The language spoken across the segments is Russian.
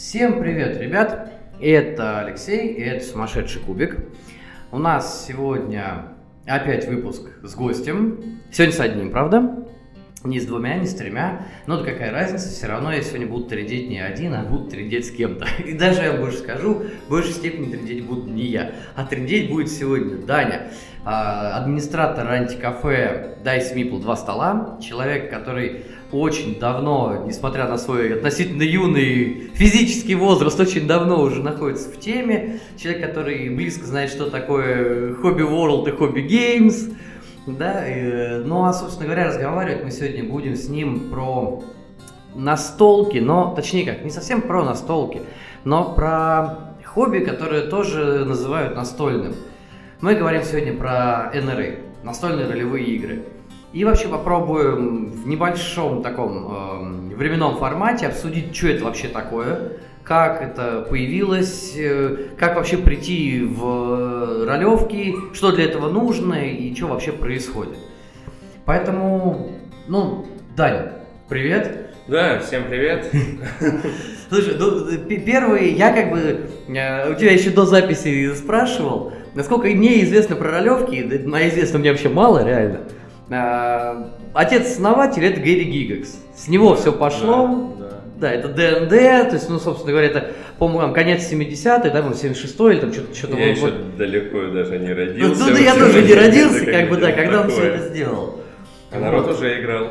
Всем привет, ребят! Это Алексей, и это «Сумасшедший кубик». У нас сегодня опять выпуск с гостем. Сегодня с одним, правда? Не с двумя, не с тремя. Но да какая разница, все равно я сегодня буду трындеть не один, а буду трындеть с кем-то. И даже я больше скажу, в большей степени трындеть буду не я, а трындеть будет сегодня Даня, администратор антикафе Dice Meeple 2 стола, человек, который очень давно, несмотря на свой относительно юный физический возраст, очень давно уже находится в теме. Человек, который близко знает, что такое Hobby World и Hobby Games. Да, ну а, собственно говоря, разговаривать мы сегодня будем с ним про настолки, но, точнее как, не совсем про настолки, но про хобби, которое тоже называют настольным. Мы говорим сегодня про НРИ, настольные ролевые игры. И вообще попробуем в небольшом таком временном формате обсудить, что это вообще такое, как это появилось, как вообще прийти в ролевки, что для этого нужно и что вообще происходит. Поэтому, Даня, привет. Да, всем привет. Слушай, первый, я у тебя еще до записи спрашивал, насколько мне известно про ролевки, а известно мне вообще мало, реально. Отец-основатель — это Гэри Гиггакс. С него все пошло. Да, это ДНД, то есть, собственно говоря, это, по-моему, конец 70-х, да, 76-й или там что-то. Я еще далеко даже не родился. Ну, я тоже не родился, когда он все это сделал. А народ уже играл.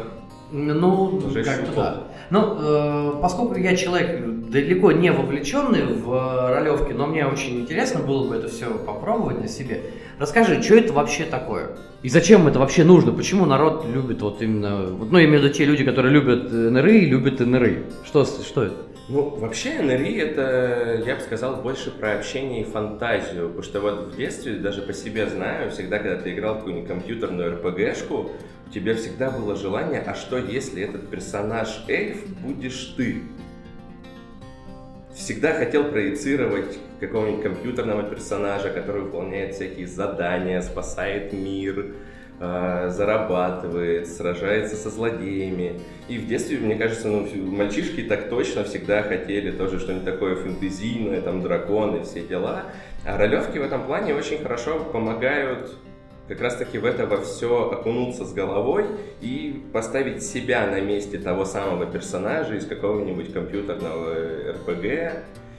Уже как-то да. Поскольку я человек далеко не вовлеченный в ролевки, но мне очень интересно было бы это все попробовать на себе. Расскажи, что это вообще такое? И зачем это вообще нужно? Почему народ любит именно... имею в виду те люди, которые любят НРИ и любят НРИ. Что это? Вообще НРИ это, я бы сказал, больше про общение и фантазию. Потому что в детстве, даже по себе знаю, всегда, когда ты играл в какую-нибудь компьютерную РПГшку, у тебя всегда было желание, а что если этот персонаж эльф будешь ты? Всегда хотел проецировать какого-нибудь компьютерного персонажа, который выполняет всякие задания, спасает мир, зарабатывает, сражается со злодеями. И в детстве, мне кажется, мальчишки так точно всегда хотели тоже что-нибудь такое фэнтезийное, там драконы, все дела. А ролевки в этом плане очень хорошо помогают как раз-таки в это во все окунуться с головой и поставить себя на месте того самого персонажа из какого-нибудь компьютерного РПГ.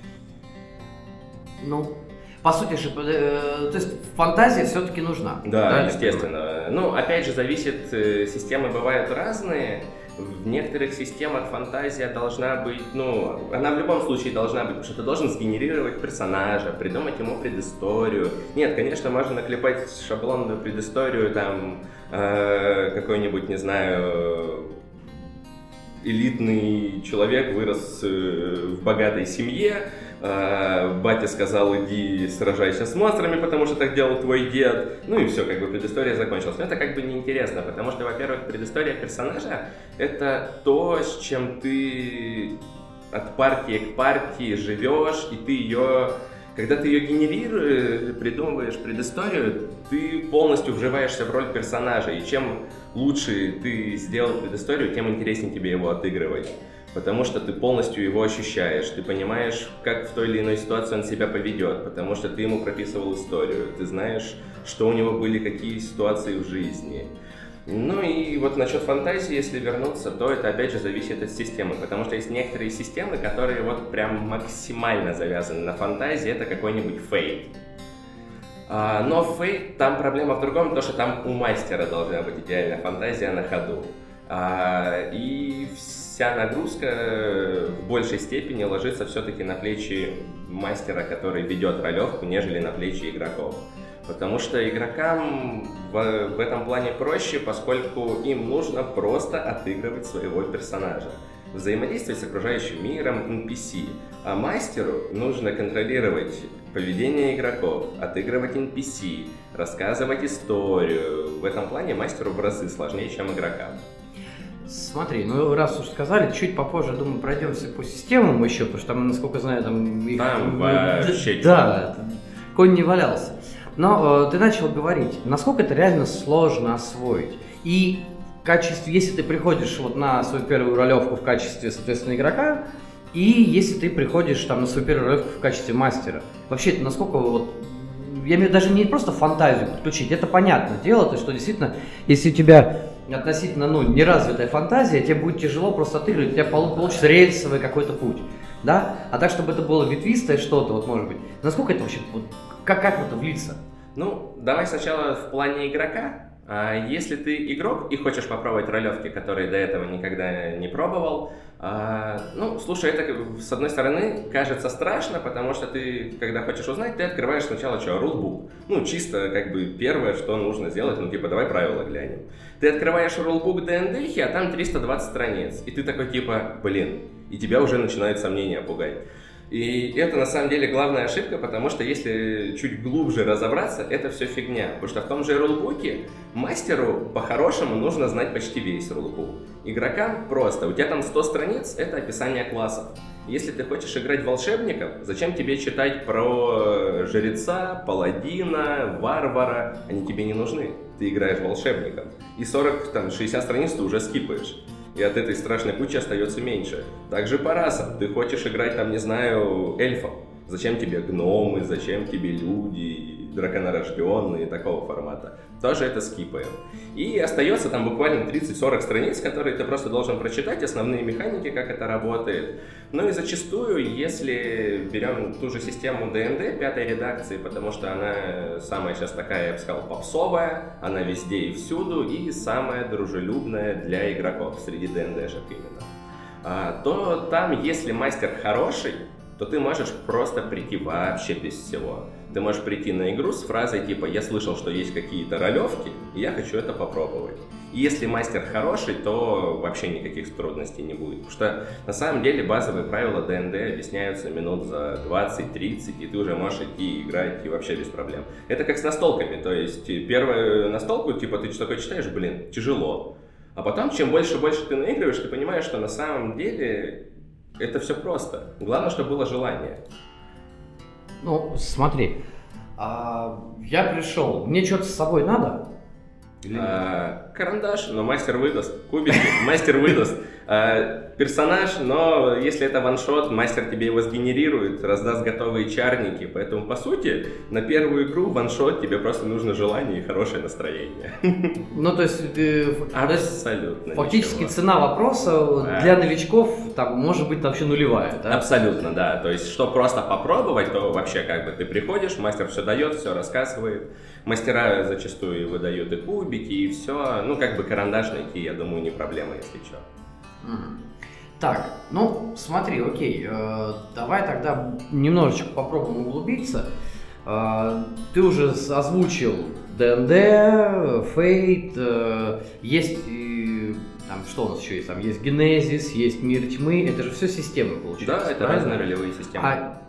По сути же, то есть фантазия все-таки нужна. Да, естественно. Опять же, зависит, системы бывают разные. В некоторых системах фантазия должна быть, она в любом случае должна быть, потому что ты должен сгенерировать персонажа, придумать ему предысторию. Нет, конечно, можно наклепать шаблонную предысторию, какой-нибудь, не знаю, элитный человек вырос в богатой семье, батя сказал, иди сражайся с монстрами, потому что так делал твой дед. И все, предыстория закончилась. Но это неинтересно, потому что, во-первых, предыстория персонажа — это то, с чем ты от партии к партии живешь, и ты ее... Когда ты ее генерируешь, придумываешь предысторию, ты полностью вживаешься в роль персонажа, и чем лучше ты сделал предысторию, тем интереснее тебе его отыгрывать. Потому что ты полностью его ощущаешь, ты понимаешь, как в той или иной ситуации он себя поведет, потому что ты ему прописывал историю, ты знаешь, что у него были, какие ситуации в жизни. И насчет фантазии, если вернуться, то это опять же зависит от системы, потому что есть некоторые системы, которые прям максимально завязаны на фантазии, это какой-нибудь Fate. Но Fate, там проблема в другом, то что там у мастера должна быть идеальная фантазия на ходу. И вся нагрузка в большей степени ложится все-таки на плечи мастера, который ведет ролевку, нежели на плечи игроков. Потому что игрокам в этом плане проще, поскольку им нужно просто отыгрывать своего персонажа. Взаимодействовать с окружающим миром, NPC. А мастеру нужно контролировать поведение игроков, отыгрывать NPC, рассказывать историю. В этом плане мастеру в разы сложнее, чем игрокам. Смотри, раз уж сказали, чуть попозже, думаю, пройдемся по системам еще, потому что там, насколько знаю, их... Там вообще... Да, конь не валялся. Но ты начал говорить, насколько это реально сложно освоить. И в качестве, если ты приходишь на свою первую ролевку в качестве, соответственно, игрока, И если ты приходишь там на свою первую ролевку в качестве мастера, вообще это насколько вот, я имею даже не просто фантазию подключить, это понятное дело, то что действительно, если у тебя относительно неразвитая фантазия, тебе будет тяжело просто отыгрывать, у тебя получится рельсовый какой-то путь, да? А так, чтобы это было ветвистое что-то, вот может быть, насколько это вообще, вот, как в это влиться? Ну, давай сначала в плане игрока. Если ты игрок и хочешь попробовать ролевки, которые до этого никогда не пробовал, слушай, это, с одной стороны, кажется страшно, потому что ты, когда хочешь узнать, ты открываешь сначала рулбук. Чисто, первое, что нужно сделать, давай правила глянем. Ты открываешь рулбук ДНД, а там 320 страниц, и ты такой, и тебя уже начинают сомнения пугать. И это на самом деле главная ошибка, потому что если чуть глубже разобраться, это все фигня. Потому что в том же рулбуке мастеру по-хорошему нужно знать почти весь рулбук. Игрокам просто. У тебя там 100 страниц, это описание классов. Если ты хочешь играть волшебником, зачем тебе читать про жреца, паладина, варвара? Они тебе не нужны. Ты играешь волшебником. И 40-60 страниц ты уже скипаешь. И от этой страшной кучи остается меньше. Также по расам. Ты хочешь играть эльфов. Зачем тебе гномы, зачем тебе люди, драконорожденные, такого формата. Тоже это скипаем. И остается там буквально 30-40 страниц, которые ты просто должен прочитать, основные механики, как это работает. И зачастую, если берем ту же систему ДНД 5-й редакции, потому что она самая сейчас такая, я бы сказал, попсовая, она везде и всюду, и самая дружелюбная для игроков среди ДНДшек именно, то там, если мастер хороший, то ты можешь просто прийти вообще без всего. Ты можешь прийти на игру с фразой типа «Я слышал, что есть какие-то ролевки, и я хочу это попробовать». И если мастер хороший, то вообще никаких трудностей не будет. Потому что на самом деле базовые правила ДНД объясняются минут за 20-30, и ты уже можешь идти играть и вообще без проблем. Это как с настолками. То есть первую настолку, ты такой читаешь, тяжело. А потом, чем больше ты наигрываешь, ты понимаешь, что на самом деле это все просто. Главное, чтобы было желание. Смотри, я пришел, мне что-то с собой надо? Карандаш, но мастер выдаст. Кубики, мастер выдаст. Персонаж, но если это ваншот, мастер тебе его сгенерирует, раздаст готовые чарники. Поэтому, по сути, на первую игру ваншот тебе просто нужно желание и хорошее настроение. То есть абсолютно фактически ничего. Цена вопроса для новичков там может быть вообще нулевая, да? Абсолютно, да. То есть, что просто попробовать, то вообще ты приходишь, мастер все дает, все рассказывает. Мастера зачастую выдают и кубики, и все. Карандаш найти, я думаю, не проблема, если что. Так, смотри, окей, давай тогда немножечко попробуем углубиться. Ты уже озвучил ДНД, Фейт, есть, что у нас еще есть? Там есть Генезис, есть Мир Тьмы, это же все системы, получается. Да, это разные ролевые системы.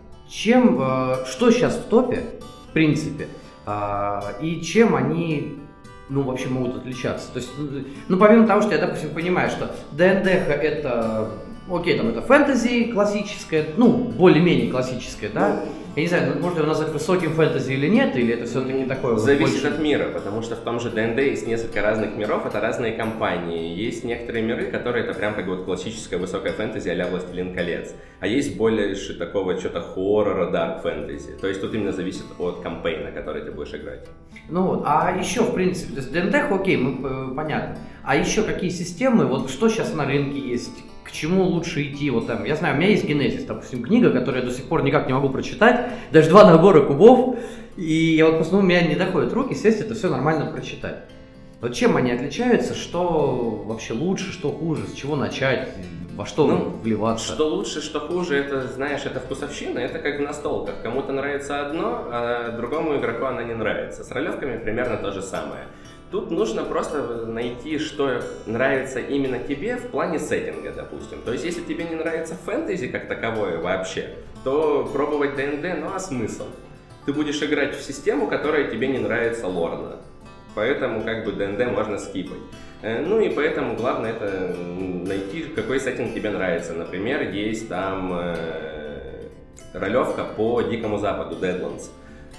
Что сейчас в топе, в принципе, и чем они вообще могут отличаться? То есть, помимо того, что я, допустим, понимаю, что ДНД это, это фэнтези классическое, более-менее классическое, да? Я не знаю, можно его назвать высоким фэнтези или нет, или это все-таки такое... Зависит от мира, потому что в том же ДНД есть несколько разных миров, это разные кампании. Есть некоторые миры, которые это прям классическое высокое фэнтези а-ля «Властелин колец». А есть больше такого что-то хоррора, дарк фэнтези. То есть тут именно зависит от кампейна, который ты будешь играть. А еще, в принципе, то есть ДНД, окей, понятно. А еще какие системы, что сейчас на рынке есть? К чему лучше идти? Я знаю, у меня есть Генезис, допустим, книга, которую я до сих пор никак не могу прочитать, даже 2 набора кубов, и у меня не доходят руки сесть это все нормально прочитать. Чем они отличаются, что вообще лучше, что хуже, с чего начать, во что вливаться? Что лучше, что хуже, это, знаешь, это вкусовщина, это как в настолках. Кому-то нравится одно, а другому игроку она не нравится. С ролевками примерно то же самое. Тут нужно просто найти, что нравится именно тебе в плане сеттинга, допустим. То есть, если тебе не нравится фэнтези как таковое вообще, то пробовать ДНД, а смысл? Ты будешь играть в систему, которая тебе не нравится лорно. Поэтому ДНД можно скипать. И поэтому главное это найти, какой сеттинг тебе нравится. Например, есть там ролевка по Дикому Западу, Deadlands.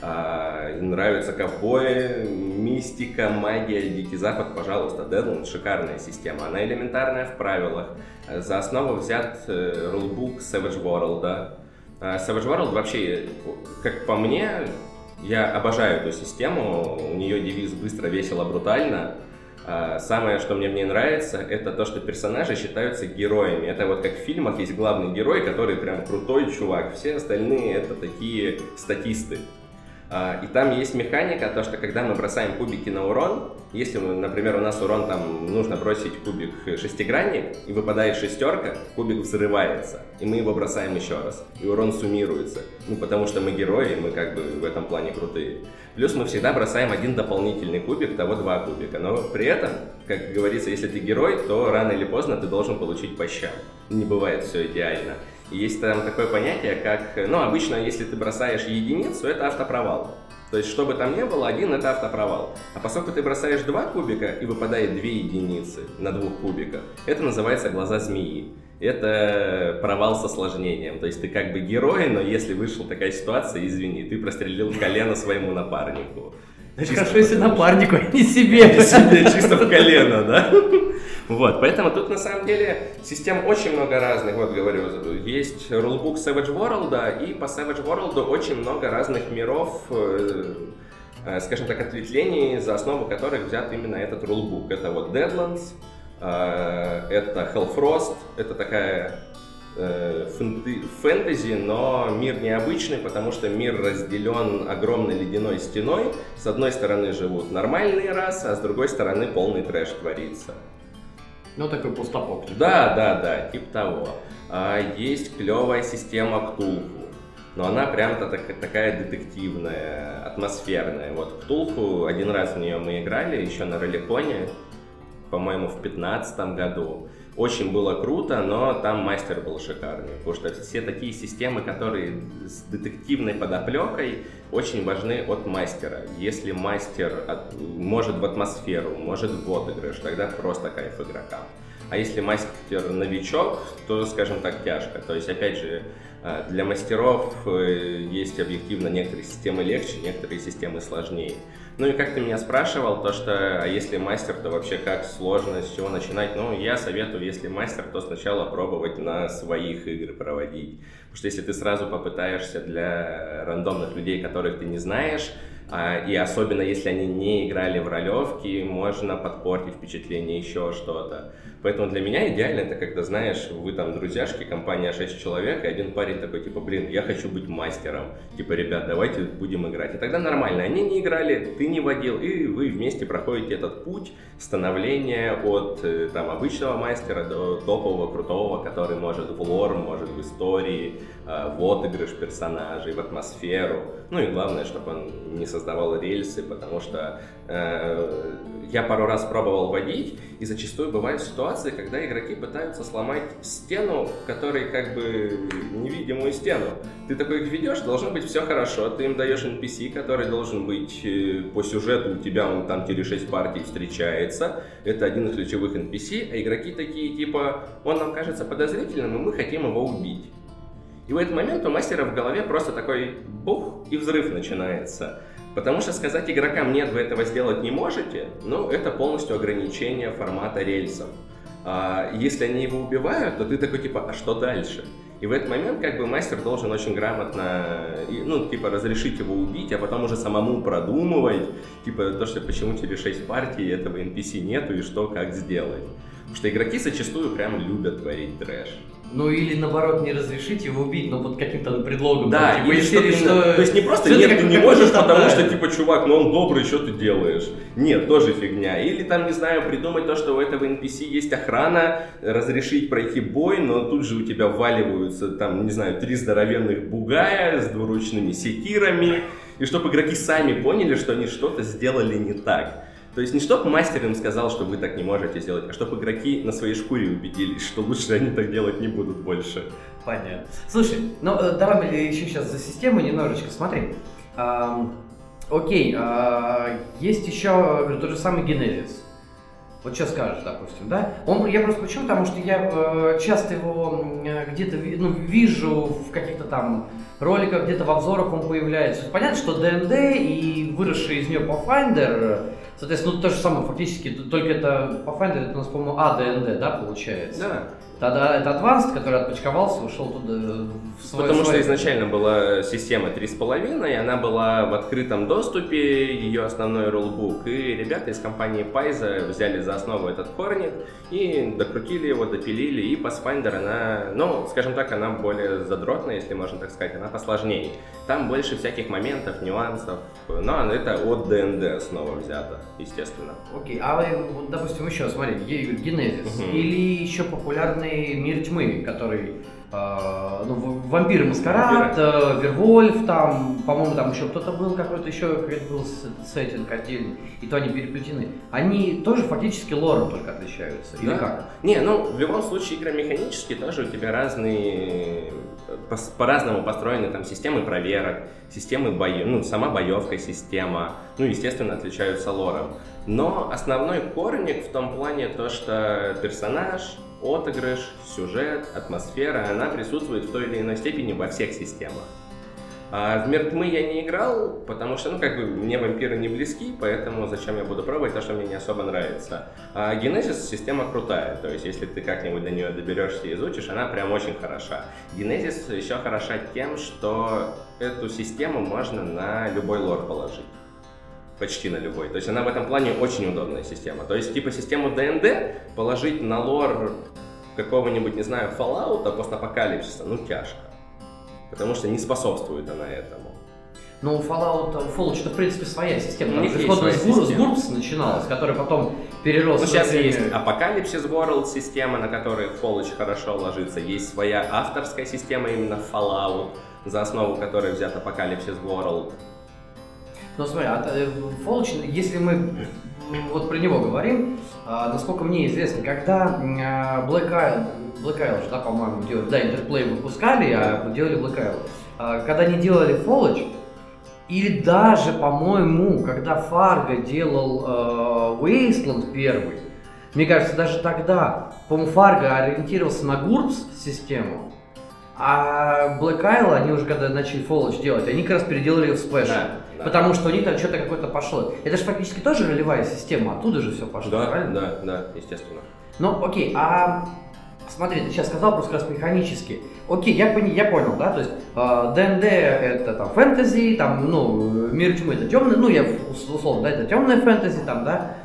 Нравятся ковбои, мистика, магия, Дикий Запад, пожалуйста, Deadlands шикарная система, она элементарная в правилах. За основу взят рулбук Savage World, да. Savage World вообще, как по мне, я обожаю эту систему, у нее девиз «быстро, весело, брутально». Самое, что мне в ней нравится, это то, что персонажи считаются героями. Это вот как в фильмах есть главный герой, который прям крутой чувак, все остальные это такие статисты. И там есть механика, то, что когда мы бросаем кубики на урон, если, например, у нас урон, там, нужно бросить кубик шестигранник, и выпадает шестерка, кубик взрывается, и мы его бросаем еще раз, и урон суммируется. Ну, потому что мы герои, мы как бы в этом плане крутые. Плюс мы всегда бросаем один дополнительный кубик, того 2 кубика. Но при этом, как говорится, если ты герой, то рано или поздно ты должен получить по щам. Не бывает все идеально. И есть там такое понятие, как, ну, обычно, если ты бросаешь единицу, это автопровал. То есть, что бы там ни было, 1 это автопровал. А поскольку ты бросаешь 2 кубика и выпадает 2 единицы на 2 кубиках, это называется глаза змеи. Это провал с осложнением. То есть, ты как бы герой, но если вышла такая ситуация, извини, ты прострелил колено своему напарнику. Хорошо, если напарнику, а не себе. Не себе, чисто в колено, да? Вот, поэтому тут на самом деле систем очень много разных, вот говорю, есть рулбук Savage World, и по Savage World очень много разных миров, скажем так, ответвлений, за основу которых взят именно этот рулбук. Это вот Deadlands, это Hellfrost, это такая фэнтези, но мир необычный, потому что мир разделен огромной ледяной стеной. С одной стороны живут нормальные расы, а с другой стороны полный трэш творится. Ну, такой пустопок. Да, типа того. Есть клевая система Ктулху, но она прям-то такая детективная, атмосферная. Вот Ктулху, один раз в нее мы играли, еще на Роликоне, по-моему, в 2015 году. Очень было круто, но там мастер был шикарный, потому что все такие системы, которые с детективной подоплекой, очень важны от мастера. Если мастер может в атмосферу, может в отыгрыш, тогда просто кайф игрокам. А если мастер новичок, то, скажем так, тяжко. То есть, опять же, для мастеров есть объективно некоторые системы легче, некоторые системы сложнее. Ну и как ты меня спрашивал, то что, а если мастер, то вообще как сложно, с чего начинать? Ну, я советую, если мастер, то сначала пробовать на своих игр проводить. Потому что если ты сразу попытаешься для рандомных людей, которых ты не знаешь, и особенно если они не играли в ролевки, можно подпортить впечатление, еще что-то. Поэтому для меня идеально это когда, знаешь, вы там друзьяшки, компания 6 человек, и один парень такой, типа, блин, я хочу быть мастером. Типа, ребят, давайте будем играть. И тогда нормально, они не играли, ты не водил, и вы вместе проходите этот путь становления от там обычного мастера до топового, крутого, который может в лор, может в истории, в отыгрыш персонажей, в атмосферу. Ну и главное, чтобы он не создавал рельсы, потому что я пару раз пробовал водить, и зачастую бывают ситуации, когда игроки пытаются сломать стену, в которой как бы невидимую стену. Ты такой их ведешь, должно быть все хорошо, ты им даешь NPC, который должен быть по сюжету, у тебя он там через 6 партий встречается, это один из ключевых NPC, а игроки такие типа, он нам кажется подозрительным, и мы хотим его убить. И в этот момент у мастера в голове просто такой бух, и взрыв начинается. Потому что сказать игрокам «нет, вы этого сделать не можете», ну, это полностью ограничение формата рельсов. Если они его убивают, то ты такой типа «а что дальше?». И в этот момент как бы мастер должен очень грамотно, ну, типа, разрешить его убить, а потом уже самому продумывать, типа, то, что почему через 6 партий этого NPC нету и что, как сделать. Потому что игроки зачастую прям любят творить трэш. Ну или наоборот, не разрешить его убить, но под каким-то предлогом. Да, типа, или что... То есть не просто «нет, ты не можешь, потому что, типа, чувак, ну он добрый, что ты делаешь?» Нет, тоже фигня. Или там, не знаю, придумать то, что у этого NPC есть охрана, разрешить пройти бой, но тут же у тебя вваливаются, там, не знаю, 3 здоровенных бугая с двуручными секирами, и чтобы игроки сами поняли, что они что-то сделали не так. То есть не чтобы мастер им сказал, что вы так не можете сделать, а чтобы игроки на своей шкуре убедились, что лучше они так делать не будут больше. Понятно. Слушай, ну давай мы еще сейчас за систему немножечко. Смотри. Окей, есть еще, говорю, тот же самый Genesis. Вот что скажешь, допустим, да? Я просто почему? Потому что я часто его где-то вижу в каких-то там роликах, где-то в обзорах он появляется. Понятно, что DND и выросший из нее Pathfinder, соответственно, то же самое фактически, только это Pathfinder, это у нас, по-моему, AD&D, да, получается? Да. Тогда это Advanced, который отпочковался, ушел туда в свой... Потому что изначально была система 3.5, и она была в открытом доступе, ее основной рулбук, и ребята из компании Paizo взяли за основу этот корник и докрутили его, допилили, и Pathfinder, она, скажем так, она более задротная, если можно так сказать, она посложнее. Там больше всяких моментов, нюансов, но это от D&D снова взято, естественно. Окей, а вот, допустим, еще, смотри, Genesis, или еще популярный Мир Тьмы, который, Вампиры Маскарад, Вервольф, там, по-моему, там еще кто-то был, какой-то был сеттинг отдельный, и то они переплетены. Они тоже фактически лором только отличаются, или как? Не, в любом случае игры механические тоже у тебя разные, по-разному построены там системы проверок, системы сама боевка система, естественно, отличаются лором. Но основной корник в том плане то, что персонаж, отыгрыш, сюжет, атмосфера, она присутствует в той или иной степени во всех системах. А в Мир Тьмы я не играл, потому что, мне вампиры не близки, поэтому зачем я буду пробовать то, что мне не особо нравится. А Genesis система крутая, то есть если ты как-нибудь до нее доберешься и изучишь, она прям очень хороша. Genesis еще хороша тем, что эту систему можно на любой лор положить. Почти на любой. То есть она в этом плане очень удобная система. То есть систему D&D положить на лор какого-нибудь, не знаю, Fallout, постапокалипсиса, тяжко. Потому что не способствует она этому. Но у Fallout, в принципе, своя система. Там исходно с GURPS начиналась, которая потом перерос... Сейчас есть Apocalypse World система, на которой Fallout хорошо ложится. Есть своя авторская система именно Fallout, за основу которой взят Apocalypse World. Смотри, Fallout, если мы вот про него говорим, насколько мне известно, когда Black Isle, да, по-моему, делали, Interplay выпускали, а делали Black Isle, когда они делали Fallout, или даже, по-моему, когда Fargo делал Wasteland первый, мне кажется, даже тогда, по-моему, Fargo ориентировался на GURPS систему, а Black Isle, они уже когда начали Fallout делать, они как раз переделали ее в Splash. Да. Потому что у них там что-то какое-то пошло. Это же фактически тоже ролевая система, оттуда же все пошло, правильно? Да, естественно. Окей, а смотри, ты сейчас сказал просто как раз механически. Окей, я понял, да, то есть D&D это там фэнтези, там, Мир Тьмы это темный, я условно, да, это темная фэнтези, там, да.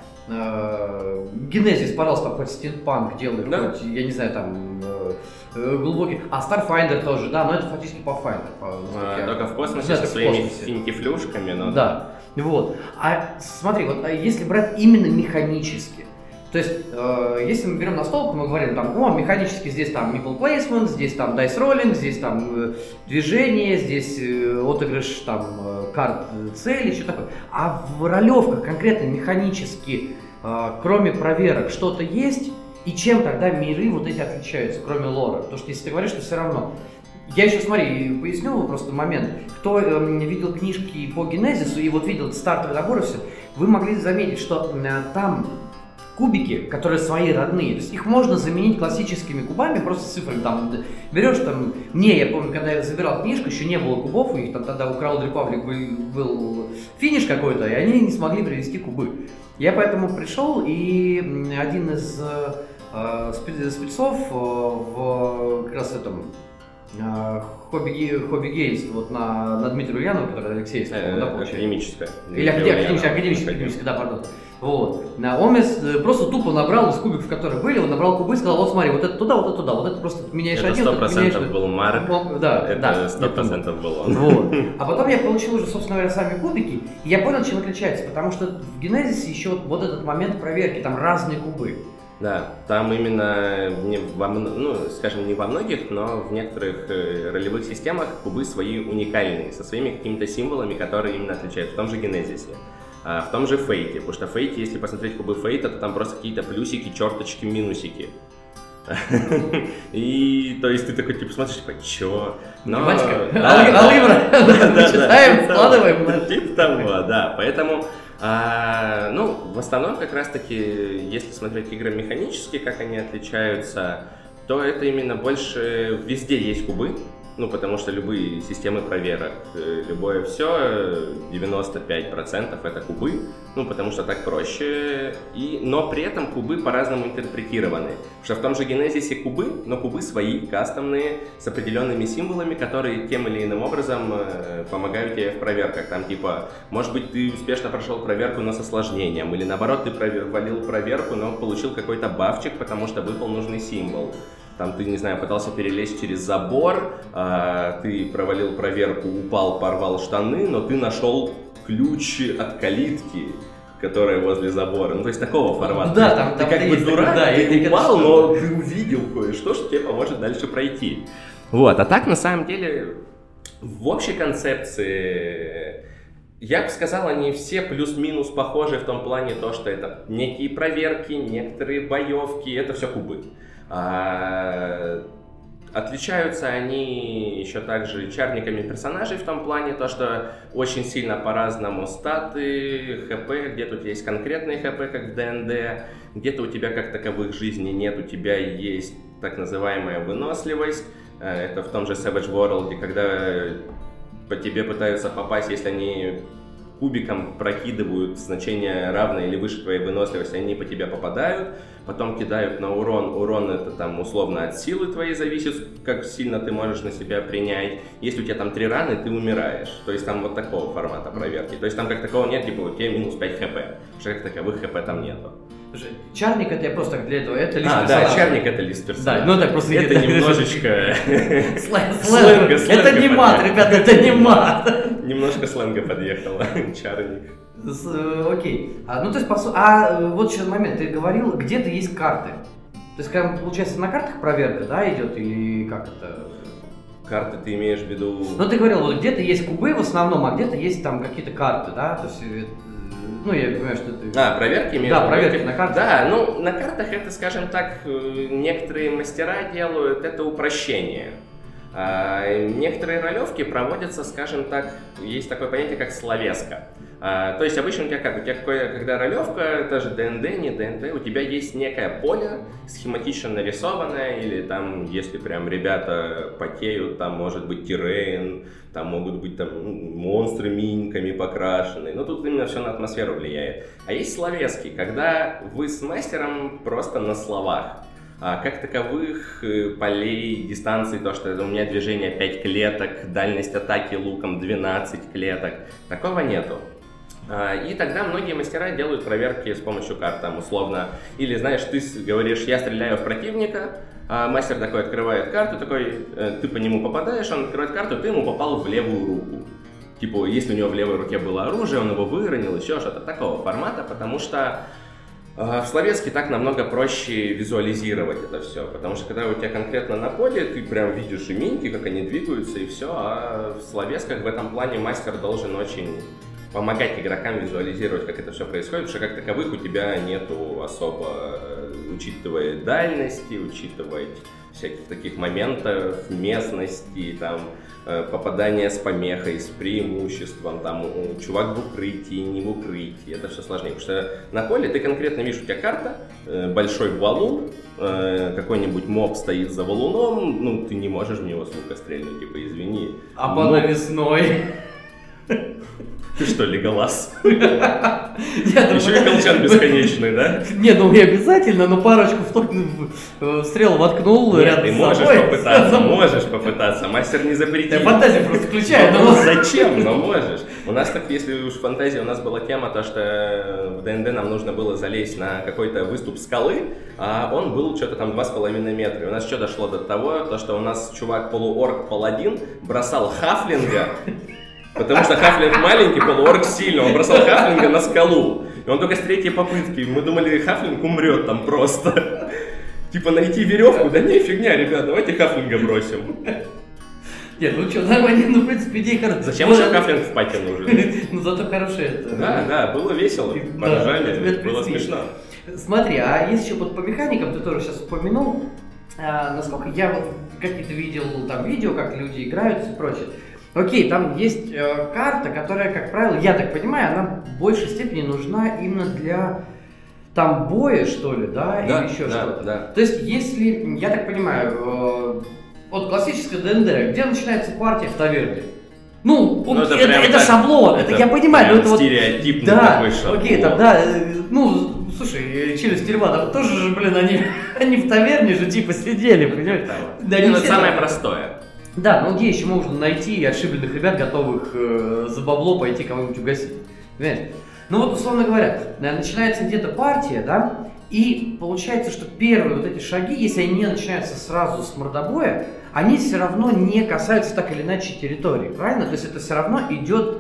Genesis, пожалуйста, хоть стимпанк делай, да. Хоть, я не знаю, там, глубокий. А Starfinder тоже, да, но это фактически Pathfinder. Только в космосе со своими финтифлюшками, но... Да, вот. А смотри, вот если брать именно механически, то есть, если мы берем настолку, мы говорим, там, механически здесь там meeple placement, здесь там dice rolling, здесь там движение, здесь отыгрыш там карт цели, что такое. А в ролевках конкретно механически, кроме проверок, что-то есть? И чем тогда миры вот эти отличаются, кроме лора? Потому что если ты говоришь, что все равно. Я еще, смотри, поясню просто момент. Кто видел книжки по Генезису и вот видел стартовый набор и все, вы могли заметить, что там кубики, которые свои родные, то есть их можно заменить классическими кубами, просто цифрами. Там берешь там, я помню, когда я забирал книжку, еще не было кубов, у них там тогда у Crowd Republic был финиш какой-то, и они не смогли привести кубы. Я поэтому пришел, и один из спецов как раз этом Хобби Геймс, вот на Дмитрия Ульянова, который Алексей сказал, да, получается? Академическая. Или академическая, да, пардон. Вот. Он просто тупо набрал из кубиков, которые были, он набрал кубы и сказал, вот смотри, вот это туда, вот это туда, вот это просто меняешь это один, это 100% был Марк, это 100% был он. Вот. А потом я получил уже, собственно говоря, сами кубики, и я понял, чем отличается, потому что в Генезисе еще вот этот момент проверки, там разные кубы. Да, там именно, скажем, не во многих, но в некоторых ролевых системах кубы свои уникальные, со своими какими-то символами, которые именно отличаются. В том же Генезисе, в том же Фейте, потому что в Фейте, если посмотреть кубы Фейта, то там просто какие-то плюсики, черточки, минусики. И, то есть, ты такой, типа, смотришь, типа, чё? Алгебра, читаем, складываем. Типа того, да, поэтому Ну, в основном, как раз-таки, если смотреть игры механически, как они отличаются, то это именно больше везде есть кубы. Ну, потому что любые системы проверок, любое все, 95% это кубы, ну, потому что так проще, но при этом кубы по-разному интерпретированы. Потому что в том же Генезисе кубы, но кубы свои, кастомные, с определенными символами, которые тем или иным образом помогают тебе в проверках. Там типа, может быть, ты успешно прошел проверку, но с осложнением, или наоборот, ты валил проверку, но получил какой-то бафчик, потому что выпал нужный символ. Там ты, не знаю, пытался перелезть через забор, ты провалил проверку, упал, порвал штаны, но ты нашел ключ от калитки, которая возле забора. Ну, то есть такого формата. Да, там ты как бы дурак, да, ты упал, но ты увидел кое-что, что тебе поможет дальше пройти. Вот, а так, на самом деле, в общей концепции, я бы сказал, они все плюс-минус похожи в том плане, то, что это некие проверки, некоторые боевки, это все кубы. Отличаются они еще также чарниками персонажей в том плане, то что очень сильно по-разному статы, хп, где-то у тебя есть конкретные хп, как в ДНД, где-то у тебя как таковых жизней нет, у тебя есть так называемая выносливость, это в том же Savage World, когда по тебе пытаются попасть, если они кубиком прокидывают значение равное или выше твоей выносливости, они по тебе попадают, потом кидают на урон. Урон это там условно от силы твоей зависит, как сильно ты можешь на себя принять. Если у тебя там 3 раны, ты умираешь. То есть там вот такого формата проверки. То есть там как такого нет, типа у тебя минус 5 хп. Потому что как таковых хп там нету. Чарник это я просто для этого, это лист персонажа. Да, чарник это лист персонажа. Да, ну так просто это немножечко сленга. Это не мат, ребята, это не мат. Немножко сленга подъехало, чарник. Окей. Ну то есть, вот сейчас момент, ты говорил, где-то есть карты. То есть, получается, на картах проверка, да, идет, или как это? Карты ты имеешь в виду? Ну ты говорил, вот где-то есть кубы в основном, а где-то есть там какие-то карты, да? То есть, ну, я понимаю, что ты... проверки имеешь? Да, проверки на картах. Да, ну, на картах это, скажем так, некоторые мастера делают, это упрощение. Некоторые ролевки проводятся, скажем так, есть такое понятие, как словеска. То есть обычно у тебя как? У тебя когда ролевка, это же ДНД, не ДНД, у тебя есть некое поле, схематично нарисованное, или там, если прям ребята потеют, там может быть террейн, там могут быть там монстры миньками покрашены, но тут именно все на атмосферу влияет. А есть словески, когда вы с мастером просто на словах. Как таковых полей, дистанций, то, что у меня движение 5 клеток, дальность атаки луком 12 клеток, такого нету. И тогда многие мастера делают проверки с помощью карт, там, условно. Или, знаешь, ты говоришь, я стреляю в противника, мастер такой открывает карту, такой, ты по нему попадаешь, он открывает карту, ты ему попал в левую руку. Типа, если у него в левой руке было оружие, он его выронил, еще что-то такого формата, потому что в словеске так намного проще визуализировать это все, потому что когда у тебя конкретно на поле, ты прям видишь и миньки, как они двигаются и все, а в словесках в этом плане мастер должен очень помогать игрокам визуализировать, как это все происходит, потому что как таковых у тебя нету особо, учитывая дальности, учитывать всяких таких моментов, местности, там, попадание с помехой, с преимуществом, там, чувак в укрытии, не в укрытии, это все сложнее, потому что на поле ты конкретно видишь, у тебя карта, большой валун, какой-нибудь моб стоит за валуном, ну, ты не можешь в него с лука стрельнуть, типа, извини. А по навесной? Ты что, Леголас? Еще и колчан бесконечный, да? Не, ну не обязательно, но парочку стрел воткнул рядом с собой. Ты можешь попытаться, мастер не запретит. Я фантазию просто включаю. Ну зачем, но можешь. У нас так, если уж фантазия, у нас была тема, то что в ДНД нам нужно было залезть на какой-то выступ скалы, а он был что-то там 2,5 метра. И у нас что дошло до того, то что у нас чувак полуорк-паладин бросал хафлинга, потому что хафлинг маленький, полуорк сильный, он бросал хафлинга на скалу. И он только с 3-й попытки. Мы думали, хафлинг умрет там просто. Типа найти веревку, да не, фигня, ребят, давайте хафлинга бросим. Нет, ну что, нормально, ну в принципе идея хорошая. Зачем уже хафлинг в пати нужен? Ну зато хорошее это. Да, было весело, поржали, было смешно. Смотри, а есть еще вот по механикам, ты тоже сейчас упомянул, насколько я вот какие-то видел там видео, как люди играют и прочее. Окей, там есть карта, которая, как правило, я так понимаю, она в большей степени нужна именно для там боя, что ли, да, или еще что-то. Да. То есть, если, я так понимаю, вот классическая ДНД, где начинается партия в таверне? Ну, это шаблон, это я понимаю, но это вот... Стереотипный такой шаблон. Окей, там, да, ну, слушай, Челюсть Тюрьма, тоже же, блин, они в таверне же типа сидели, понимаешь? Да, это самое простое. Да, но где еще можно найти отшибленных ребят, готовых за бабло пойти кого-нибудь угостить? Понимаешь? Ну вот, условно говоря, начинается где-то партия, да, и получается, что первые вот эти шаги, если они не начинаются сразу с мордобоя, они все равно не касаются так или иначе территории, правильно? То есть это все равно идет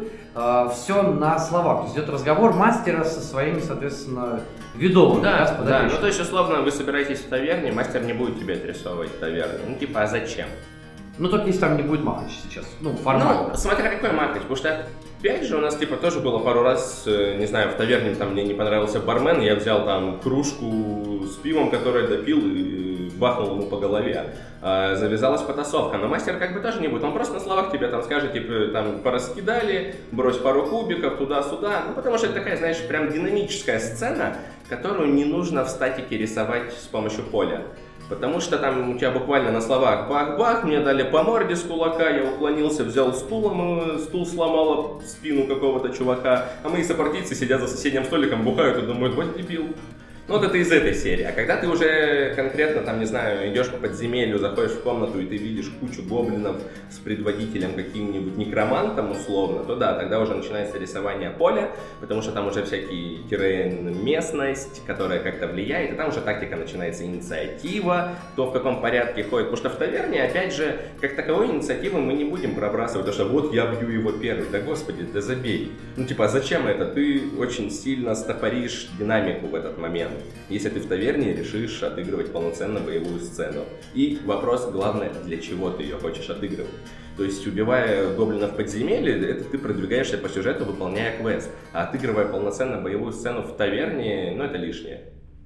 все на словах, то есть идет разговор мастера со своими, соответственно, ведомыми. Да, ну то есть условно вы собираетесь в таверне, мастер не будет тебя отрисовывать в таверне, ну типа, а зачем? Ну только если там не будет Махач сейчас, ну формально. Ну, смотря какой Махач, потому что опять же у нас типа тоже было пару раз, не знаю, в таверне там мне не понравился бармен, я взял там кружку с пивом, которое допил и бахнул ему по голове. Завязалась потасовка, но мастер как бы тоже не будет, он просто на словах тебе там скажет, типа там пораскидали, брось пару кубиков туда-сюда, ну потому что это такая, знаешь, прям динамическая сцена, которую не нужно в статике рисовать с помощью поля. Потому что там у тебя буквально на словах бах-бах, мне дали по морде с кулака, я уклонился, взял стулом, стул сломало спину какого-то чувака, а мои сопартийцы сидят за соседним столиком, бухают и думают, вот дебил. Ну вот это из этой серии. А когда ты уже конкретно, там, не знаю, идешь по подземелью, заходишь в комнату и ты видишь кучу гоблинов с предводителем каким-нибудь некромантом условно, то да, тогда уже начинается рисование поля, потому что там уже всякий террейн, местность, которая как-то влияет, и там уже тактика начинается, инициатива, кто в каком порядке ходит. Потому что в таверне, опять же, как таковой инициативы мы не будем пробрасывать, потому что вот я бью его первый. Да господи, да забей. Ну типа, а зачем это? Ты очень сильно стопоришь динамику в этот момент, если ты в таверне решишь отыгрывать полноценно боевую сцену. И вопрос, главное, для чего ты ее хочешь отыгрывать. То есть, убивая гоблинов в подземелье, это ты продвигаешься по сюжету, выполняя квест. А отыгрывая полноценно боевую сцену в таверне, ну это лишнее.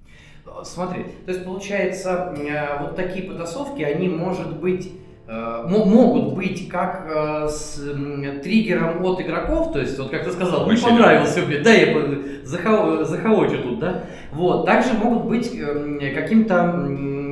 Смотри, то есть получается, вот такие потасовки, они, может быть, могут быть как с триггером от игроков, то есть, вот как ты сказал, не понравился мне, да, я захавочу тут, да, вот, также могут быть каким-то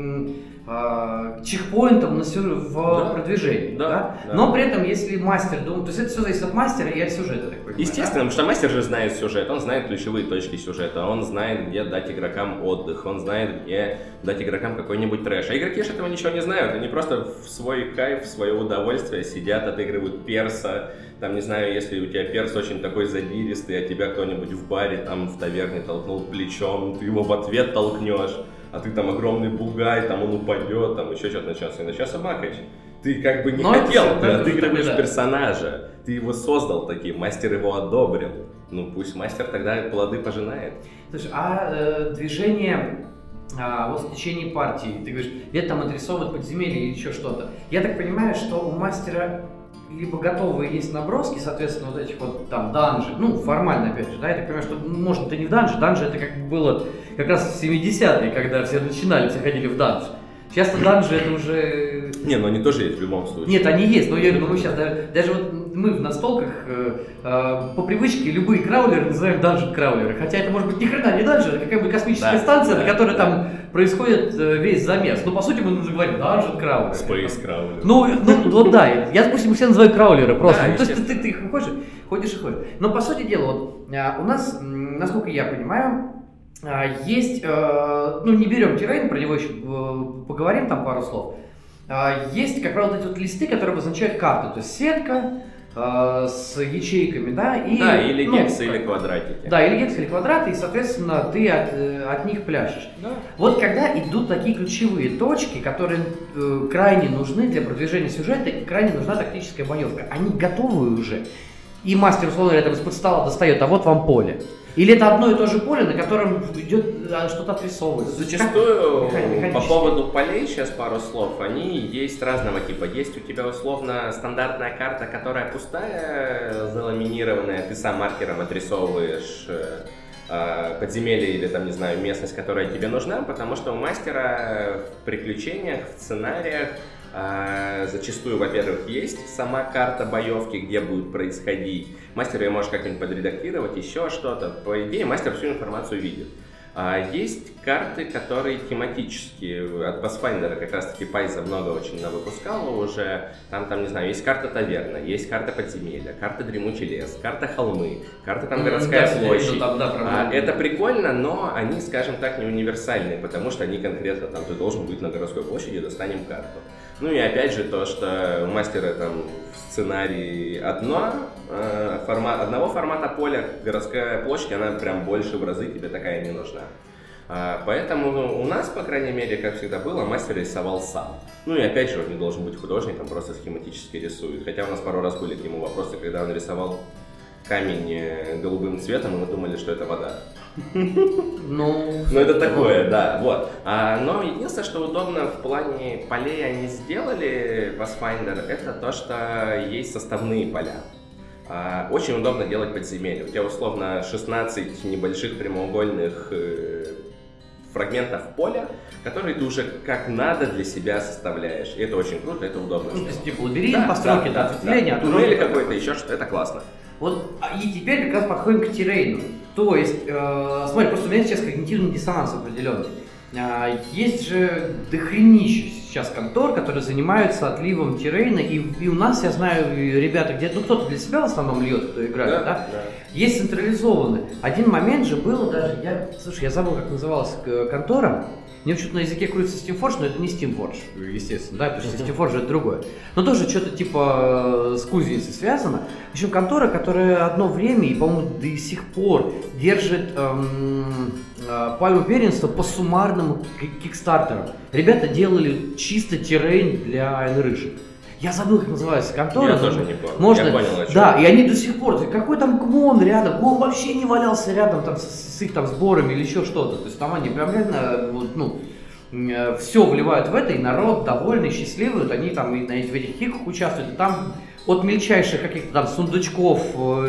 чекпоинтом в продвижении, да? Но при этом, если мастер думает, то есть это все зависит от мастера и от сюжета, так понимаю. Естественно, потому что мастер же знает сюжет, он знает ключевые точки сюжета, он знает, где дать игрокам отдых, он знает, где дать игрокам какой-нибудь трэш. А игроки же этого ничего не знают, они просто в свой кайф, в свое удовольствие сидят, отыгрывают перса. Там, не знаю, если у тебя перс очень такой задиристый, а тебя кто-нибудь в баре, там, в таверне толкнул плечом, ты его в ответ толкнешь, а ты там огромный бугай, там он упадет, там еще что-то начнется, и начнется Махач. Ты как бы не хотел, ты отыгрываешь персонажа, ты его создал таким, мастер его одобрил. Ну пусть мастер тогда плоды пожинает. Слушай, движение вот в течение партии, ты говоришь, где там отрисовывать подземелье или еще что-то. Я так понимаю, что у мастера либо готовые есть наброски, соответственно, вот этих вот там данжи, ну, формально, опять же, да, я так понимаю, что, может, это не в данжи, данжи это как было как раз в 70-е, когда все начинали, все ходили в данж. Сейчас-то данжи это уже... Не, но они тоже есть в любом случае. Нет, они есть, но я говорю, мы сейчас, даже вот мы в настолках по привычке любые краулеры называем данжен-краулеры, хотя это может быть ни хрена не данжен, это какая-бы космическая станция, на которой там происходит весь замес. Но по сути мы называем данжен-краулеры. Space краулер. Ну вот да, я, допустим, все называю краулеры просто. То есть ты ходишь и ходишь. Но по сути дела, вот у нас, насколько я понимаю, есть, ну не берем террейн, про него еще поговорим там пару слов. Есть, как правило, вот эти вот листы, которые обозначают карту, то есть сетка с ячейками, да, и... Да, или гексы, или квадратики. Да, или гексы, или квадраты, и, соответственно, ты от них пляшешь. Да. Вот когда идут такие ключевые точки, которые крайне нужны для продвижения сюжета, и крайне нужна тактическая боевка, они готовы уже, и мастер, условно говоря, из-под стола достает, а вот вам поле. Или это одно и то же поле, на котором идет что-то отрисовывается? Зачастую по поводу полей, сейчас пару слов, они есть разного типа. Есть у тебя условно стандартная карта, которая пустая, заламинированная, ты сам маркером отрисовываешь подземелье или там, не знаю, местность, которая тебе нужна, потому что у мастера в приключениях, в сценариях Зачастую, во-первых, есть сама карта боевки, где будет происходить. Мастер ее может как-нибудь подредактировать, еще что-то. По идее, мастер всю информацию видит. Есть карты, которые тематические. От Pathfinder как раз-таки Пайза много очень навыпускала уже. Там, не знаю, есть карта таверна, есть карта подземелья, карта дремучий лес, карта холмы, карта там городская площадь. Это прикольно, но они, скажем так, не универсальные, потому что они конкретно там ты должен быть на городской площади, достанем карту. Ну и опять же то, что у мастера там в сценарии одного формата поля, городская площадь, она прям больше в разы, тебе такая не нужна. Поэтому у нас, по крайней мере, как всегда было, мастер рисовал сам. Ну и опять же, он не должен быть художником, просто схематически рисует. Хотя у нас пару раз были к нему вопросы, когда он рисовал камень голубым цветом, и мы думали, что это вода. Ну, это такое, да, вот. Но единственное, что удобно в плане полей они сделали, Pathfinder, это то, что есть составные поля. Очень удобно делать подземелья. У тебя условно 16 небольших прямоугольных фрагментов поля, которые ты уже как надо для себя составляешь. И это очень круто, это удобно. Ну, то есть, типа лабиринт, постройки, ответвления, туннели какой-то, еще что-то, это классно. Вот, и теперь как раз подходим к террейну. То есть, смотри, просто у меня сейчас когнитивный диссонанс определенный. Есть же дохренище сейчас контор, которые занимаются отливом террейна, и у нас, я знаю, ребята где-то, ну кто-то для себя в основном льет, кто играет, да? Есть централизованные. Один момент же был даже, я забыл, как называлась контора. Мне что-то на языке крутится Steamforge, но это не Steamforge, естественно, да, потому что Steamforge это другое. Но тоже что-то типа с кузницей связано. В общем, контора, которая одно время и, по-моему, до сих пор держит пальму первенства по суммарному кикстартерам. Ребята делали чисто террейн для НРышек. Я забыл, как называется контора. Я тоже не помню. Можно... Я понял, о чем. Да, и они до сих пор, какой там КМОН рядом, он вообще не валялся рядом там, с их там сборами или еще что-то. То есть там они прям реально, вот, ну, все вливают в это, и народ довольный, счастливый, вот они там и в этих хиках участвуют, и там от мельчайших каких-то там сундучков,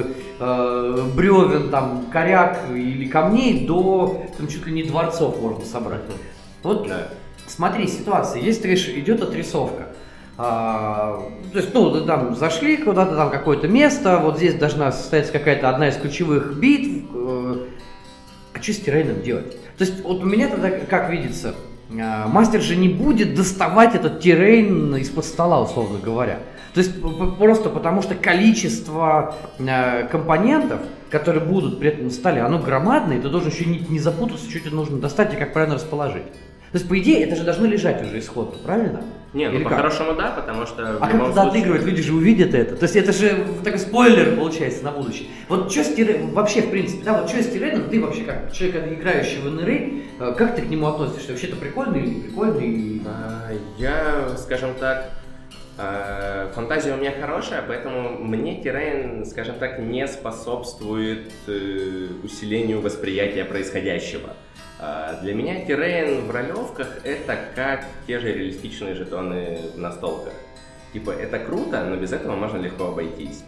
бревен, там, коряк или камней до там, чуть ли не дворцов можно собрать. Вот, смотри, ситуация, есть идет отрисовка. То есть, ну, там зашли куда-то, там какое-то место, вот здесь должна состояться какая-то одна из ключевых битв. А что с террейном делать? То есть, вот у меня тогда, как видится, мастер же не будет доставать этот террейн из-под стола, условно говоря. То есть, просто потому что количество компонентов, которые будут при этом на столе, оно громадное, и ты должен еще не запутаться, что тебе нужно достать и как правильно расположить. То есть, по идее, это же должно лежать уже исходно, правильно? Не, ну по-хорошему да, потому что... А как туда отыгрывать, люди же увидят это. То есть это же такой спойлер получается на будущее. Вот что с террейном, вообще в принципе, да, вот что с террейном, ты вообще как человек, играющий в НРА, как ты к нему относишься? Вообще это прикольно или не прикольно? Я, скажем так, фантазия у меня хорошая, поэтому мне террейн, скажем так, не способствует усилению восприятия происходящего. Для меня террейн в ролевках это как те же реалистичные жетоны в настолках. Типа это круто, но без этого можно легко обойтись.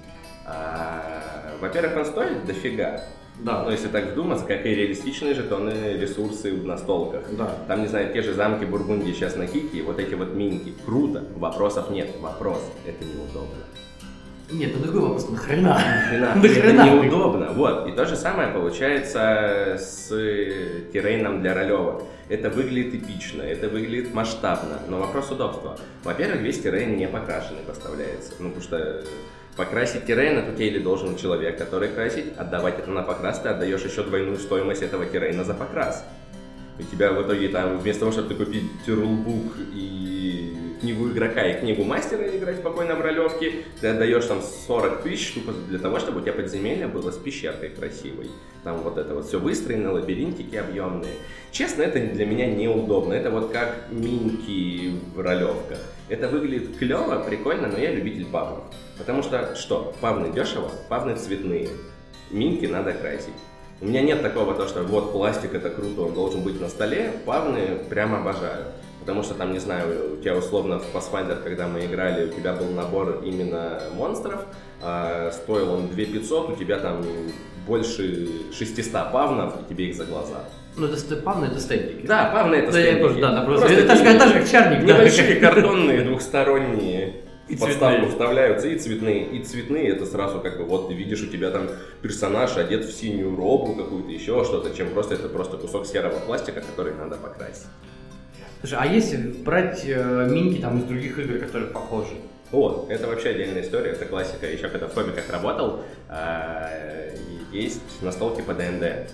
Во-первых, он стоит дофига. Да. Ну, если так вдуматься, как и реалистичные жетоны, ресурсы в настолках. Да. Там, не знаю, те же замки Бургундии сейчас на Кике, вот эти вот миньки. Круто, вопросов нет. Вопрос, это неудобно. Нет, ну такой вопрос, нахрена? Это неудобно. Вот. И то же самое получается с террейном для ролевок. Это выглядит эпично, это выглядит масштабно, но вопрос удобства. Во-первых, весь террейн не покрашенный поставляется. Ну, потому что покрасить террейн, это тебе или должен человек, который красить, отдавать это на покрас, ты отдаешь еще двойную стоимость этого террейна за покрас. У тебя в итоге там, вместо того, чтобы купить рулбук и книгу игрока и книгу мастера играть спокойно в ролевке, ты отдаешь там 40 тысяч тупо для того, чтобы у тебя подземелье было с пещеркой красивой. Там вот это вот все выстроено, лабиринтики объемные. Честно, это для меня неудобно. Это вот как миньки в ролевках. Это выглядит клево, прикольно, но я любитель павнов. Потому что, павны дешево, павны цветные. Миньки надо красить. У меня нет такого, что вот пластик это круто, он должен быть на столе. Павны прям обожаю. Потому что там, не знаю, у тебя условно в Pathfinder, когда мы играли, у тебя был набор именно монстров, стоил он 2500, у тебя там больше 600 павнов, и тебе их за глаза. Ну, это павны, это стендики. Да, павны это стендики. Да, просто это же как чарник. Небольшие картонные, двухсторонние. И в подставку вставляются, и цветные. И цветные это сразу как бы вот ты видишь, у тебя там персонаж одет в синюю робу какую-то, еще что-то, чем просто это просто кусок серого пластика, который надо покрасить. Слушай, а если брать минки там из других игр, которые похожи? О, это вообще отдельная история, это классика. Еще когда в Фобиках работал, есть настолки по ДНД.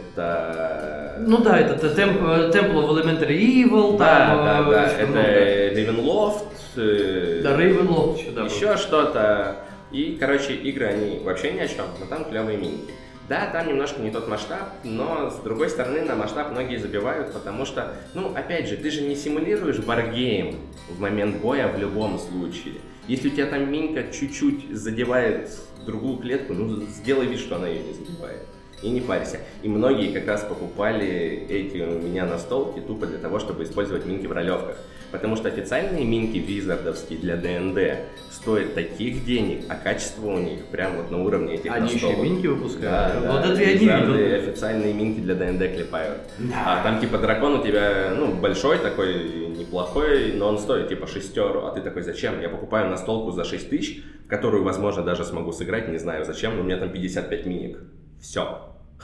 Это... Ну да, это Temple of Elementary Evil. Да, это Ravenloft. Да, Ravenloft еще, да. Еще что-то. И, короче, игры, они вообще ни о чем, но там клевые минки. Да, там немножко не тот масштаб, но, с другой стороны, на масштаб многие забивают, потому что, ну, опять же, ты же не симулируешь варгейм в момент боя в любом случае. Если у тебя там минька чуть-чуть задевает другую клетку, ну, сделай вид, что она ее не задевает. И не парься. И многие как раз покупали эти у меня настолки тупо для того, чтобы использовать минки в ролевках. Потому что официальные минки визардовские для ДНД стоят таких денег, а качество у них прям вот на уровне этих они настолок. Они еще минки выпускают? Да, вот да, это я не видел. Официальные минки для ДНД клепают. Да. А там типа дракон у тебя, ну, большой такой, неплохой, но он стоит типа 6 €. А ты такой, зачем? Я покупаю настолку за 6 000, в которую, возможно, даже смогу сыграть, не знаю зачем, но у меня там 55 миник. Все.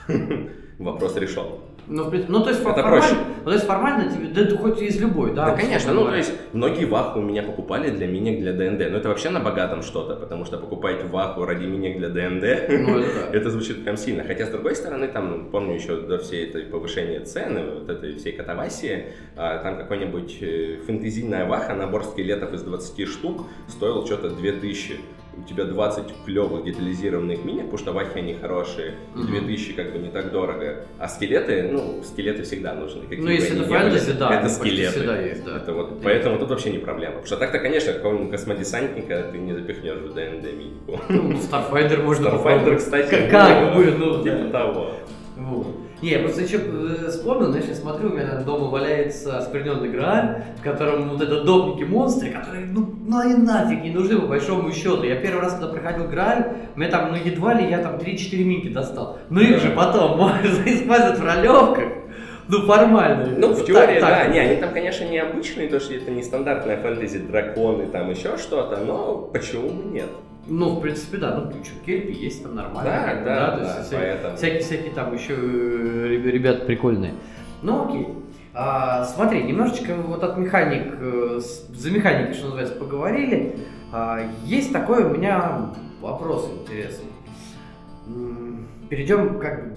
Вопрос решен. Ну, то есть формально тебе, да ты хоть из любой, да? Да, конечно, ну, то есть, многие ваху у меня покупали для миник для ДНД, но это вообще на богатом что-то, потому что покупать ваху ради миник для ДНД, это звучит прям сильно. Хотя, с другой стороны, там, помню еще до всей этой повышения цены, вот этой всей катавасии, там какой-нибудь фэнтезийная ваха, набор скелетов из 20 штук стоил что-то 2000. У тебя 20 клевых детализированных миник, потому что вахи они хорошие, 2000 как бы не так дорого. А скелеты, ну, скелеты всегда нужны. Ну, если это фэнтези, да, это скелеты. Всегда есть, да. Это вот, поэтому тут вообще не проблема. Потому что так-то, конечно, какого-нибудь космодесантника ты не запихнешь в ДНД минику. Ну, Starfinder можно Starfinder, кстати, как бы, ну, типа того. Вот. Не, я просто еще вспомнил, знаешь, я смотрю, у меня дома валяется оскверненный Грааль, в котором вот это допники-монстры, которые, ну они нафиг не нужны по большому счету. Я первый раз, когда проходил Грааль, мне там, ну едва ли я там 3-4 минки достал. Но их же потом можно использовать в ролевках. Ну, формально. Ну, в теории, да. Не, они там, конечно, необычные, то что это не стандартная фэнтези, драконы, там еще что-то, но почему бы нет? Ну, в принципе, да, ну, что, Кельпи есть там нормально. Да, поэтому. Всякие там еще ребята прикольные. Ну, окей. Смотри, немножечко вот от механик, за механикой, что называется, поговорили. Есть такой у меня вопрос интересный. Перейдем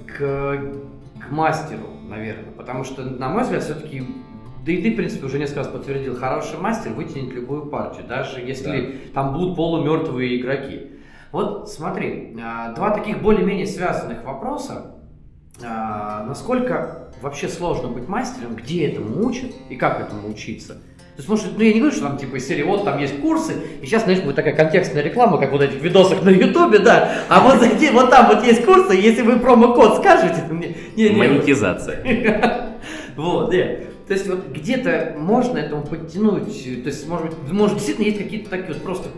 к мастеру, наверное, потому что, на мой взгляд, все-таки, да и ты, в принципе, уже несколько раз подтвердил, хороший мастер вытянет любую партию, даже если там будут полумертвые игроки. Вот смотри, два таких более-менее связанных вопроса. Насколько вообще сложно быть мастером, где этому учат и как этому учиться? То есть, может, ну я не говорю, что там типа из серии, вот там есть курсы, и сейчас, знаешь, будет такая контекстная реклама, как вот этих видосах на Ютубе, да, а вот зайди, вот там вот есть курсы, если вы промокод скажете, монетизация. Вот, то есть вот где-то можно этому подтянуть, то есть может действительно есть какие-то такие вот просто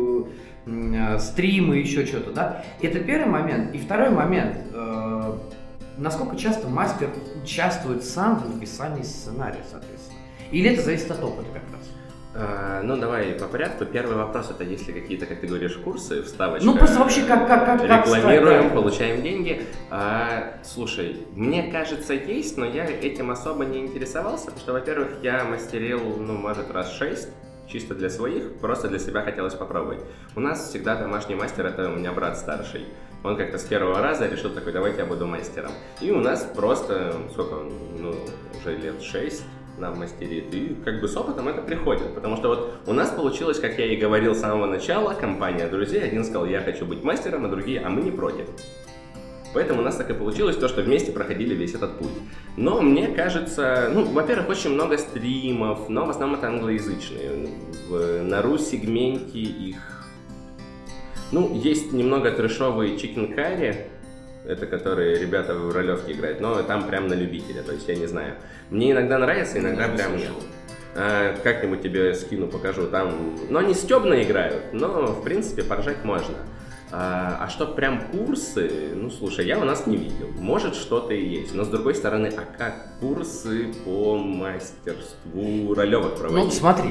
стримы, еще что-то, да? Это первый момент. И второй момент, насколько часто мастер участвует сам в написании сценария, соответственно? Или это зависит от опыта как раз? Ну, давай по порядку. Первый вопрос, это если какие-то, как ты говоришь, курсы, вставочка. Ну, просто вообще как рекламируем, получаем деньги. Слушай, мне кажется, есть, но я этим особо не интересовался, потому что, во-первых, я мастерил, ну, может, раз 6, чисто для своих, просто для себя хотелось попробовать. У нас всегда домашний мастер, это у меня брат старший. Он как-то с первого раза решил такой, давайте я буду мастером. И у нас просто, сколько, ну, уже лет 6 нам мастерит, и как бы с опытом это приходит, потому что вот у нас получилось, как я и говорил с самого начала, компания друзей, один сказал, я хочу быть мастером, а другие, а мы не против. Поэтому у нас так и получилось то, что вместе проходили весь этот путь. Но мне кажется, ну, во-первых, очень много стримов, но в основном это англоязычные. На ру-сегменте их, ну, есть немного трэшовые Chicken Curry, это которые ребята в ролевке играют, но там прям на любителя, то есть я не знаю. Мне иногда нравится, иногда прям нет. Как-нибудь тебе скину, покажу. Там, но они стебно играют, но, в принципе, поржать можно. А что прям курсы, ну, слушай, я у нас не видел. Может, что-то и есть. Но, с другой стороны, а как курсы по мастерству ролевок проводить? Ну, смотри,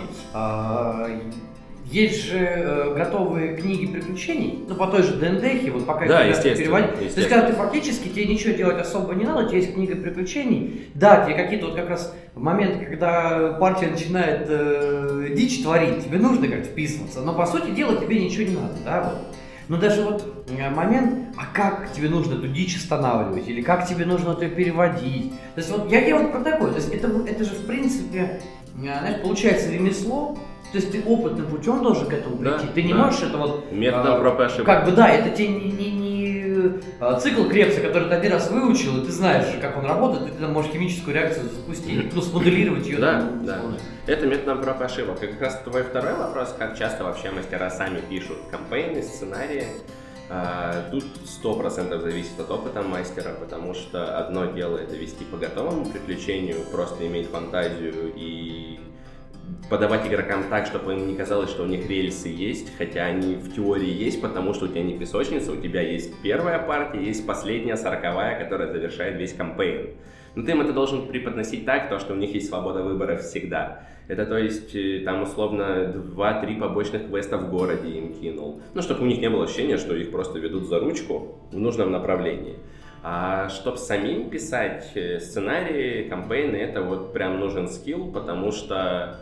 есть же готовые книги приключений, ну, по той же ДНДхе, вот пока да, их переводят. То есть, когда ты фактически, тебе ничего делать особо не надо, у тебя есть книга приключений. Да, тебе какие-то вот как раз моменты, когда партия начинает дичь творить, тебе нужно как-то вписываться, но, по сути дела, тебе ничего не надо, да, вот. Но даже вот момент, а как тебе нужно эту дичь останавливать, или как тебе нужно это переводить. То есть вот я вот про такое, то есть это же в принципе, знаешь, получается ремесло, то есть ты опытным путем должен к этому прийти, ты не можешь это вот... Методом проб и ошибок. Как бы да, это тебе не цикл Крепса, который ты один раз выучил, и ты знаешь, как он работает, и ты там можешь химическую реакцию запустить, ну, смоделировать ее. Да. Это методом проб и ошибок. И как раз твой второй вопрос, как часто вообще мастера сами пишут кампейны, сценарии. Тут 100% зависит от опыта мастера, потому что одно дело это вести по готовому приключению, просто иметь фантазию и подавать игрокам так, чтобы им не казалось, что у них рельсы есть, хотя они в теории есть, потому что у тебя не песочница, у тебя есть первая партия, есть последняя 40-я, которая завершает весь кампейн. Но ты им это должен преподносить так, то, что у них есть свобода выбора всегда. Это то есть, там условно 2-3 побочных квеста в городе им кинул. Ну, чтобы у них не было ощущения, что их просто ведут за ручку в нужном направлении. А чтобы самим писать сценарии, кампейны, это вот прям нужен скилл, потому что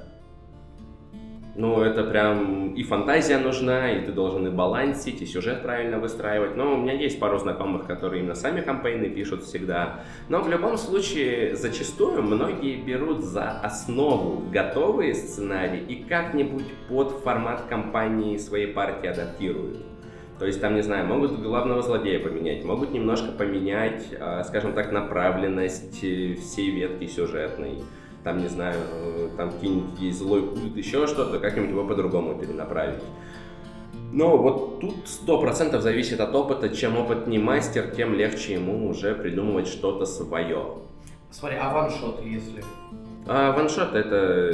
ну, это прям и фантазия нужна, и ты должен и балансить, и сюжет правильно выстраивать. Но у меня есть пару знакомых, которые именно сами кампейны пишут всегда. Но в любом случае, зачастую многие берут за основу готовые сценарии и как-нибудь под формат кампании своей партии адаптируют. То есть там, не знаю, могут главного злодея поменять, могут немножко поменять, скажем так, направленность всей ветки сюжетной. Там, не знаю, там какие-нибудь есть злой культ, еще что-то, как-нибудь его по-другому перенаправить. Но вот тут 100% зависит от опыта. Чем опытнее мастер, тем легче ему уже придумывать что-то свое. Смотри, а ваншот если? Ваншот это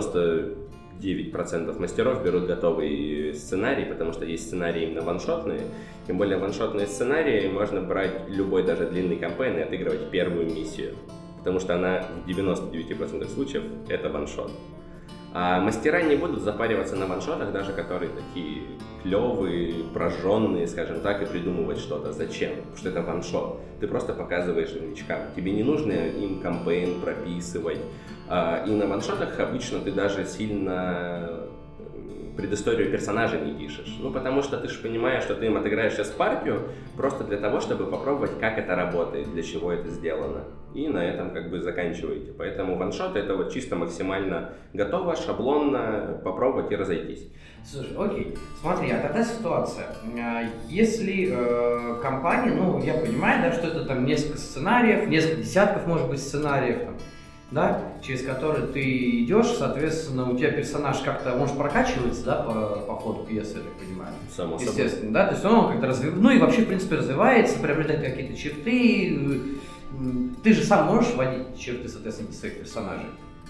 99% мастеров берут готовый сценарий, потому что есть сценарии именно ваншотные. Тем более ваншотные сценарии можно брать любой даже длинный кампейн и отыгрывать первую миссию. Потому что она в 99% случаев это ваншот. А мастера не будут запариваться на ваншотах, даже которые такие клевые, прожженные, скажем так, и придумывать что-то. Зачем? Потому что это ваншот. Ты просто показываешь новичкам. Тебе не нужно им кампейн прописывать. И на ваншотах обычно ты даже сильно предысторию персонажа не пишешь. Ну, потому что ты же понимаешь, что ты им отыграешь сейчас партию просто для того, чтобы попробовать, как это работает, для чего это сделано. И на этом как бы заканчиваете. Поэтому ваншот это вот чисто максимально готово, шаблонно, попробовать и разойтись. Слушай, окей. Смотри, а тогда ситуация. Если компания, ну, я понимаю, да, что это там несколько сценариев, несколько десятков, может быть, сценариев, там, да, через которые ты идешь, соответственно, у тебя персонаж как-то, может, прокачивается, да, по ходу пьесы, я так понимаю. Само собой. Естественно, да, то есть он как-то развивается, ну и вообще, в принципе, развивается, приобретает какие-то черты. Ты же сам можешь вводить черты, соответственно, своих персонажей.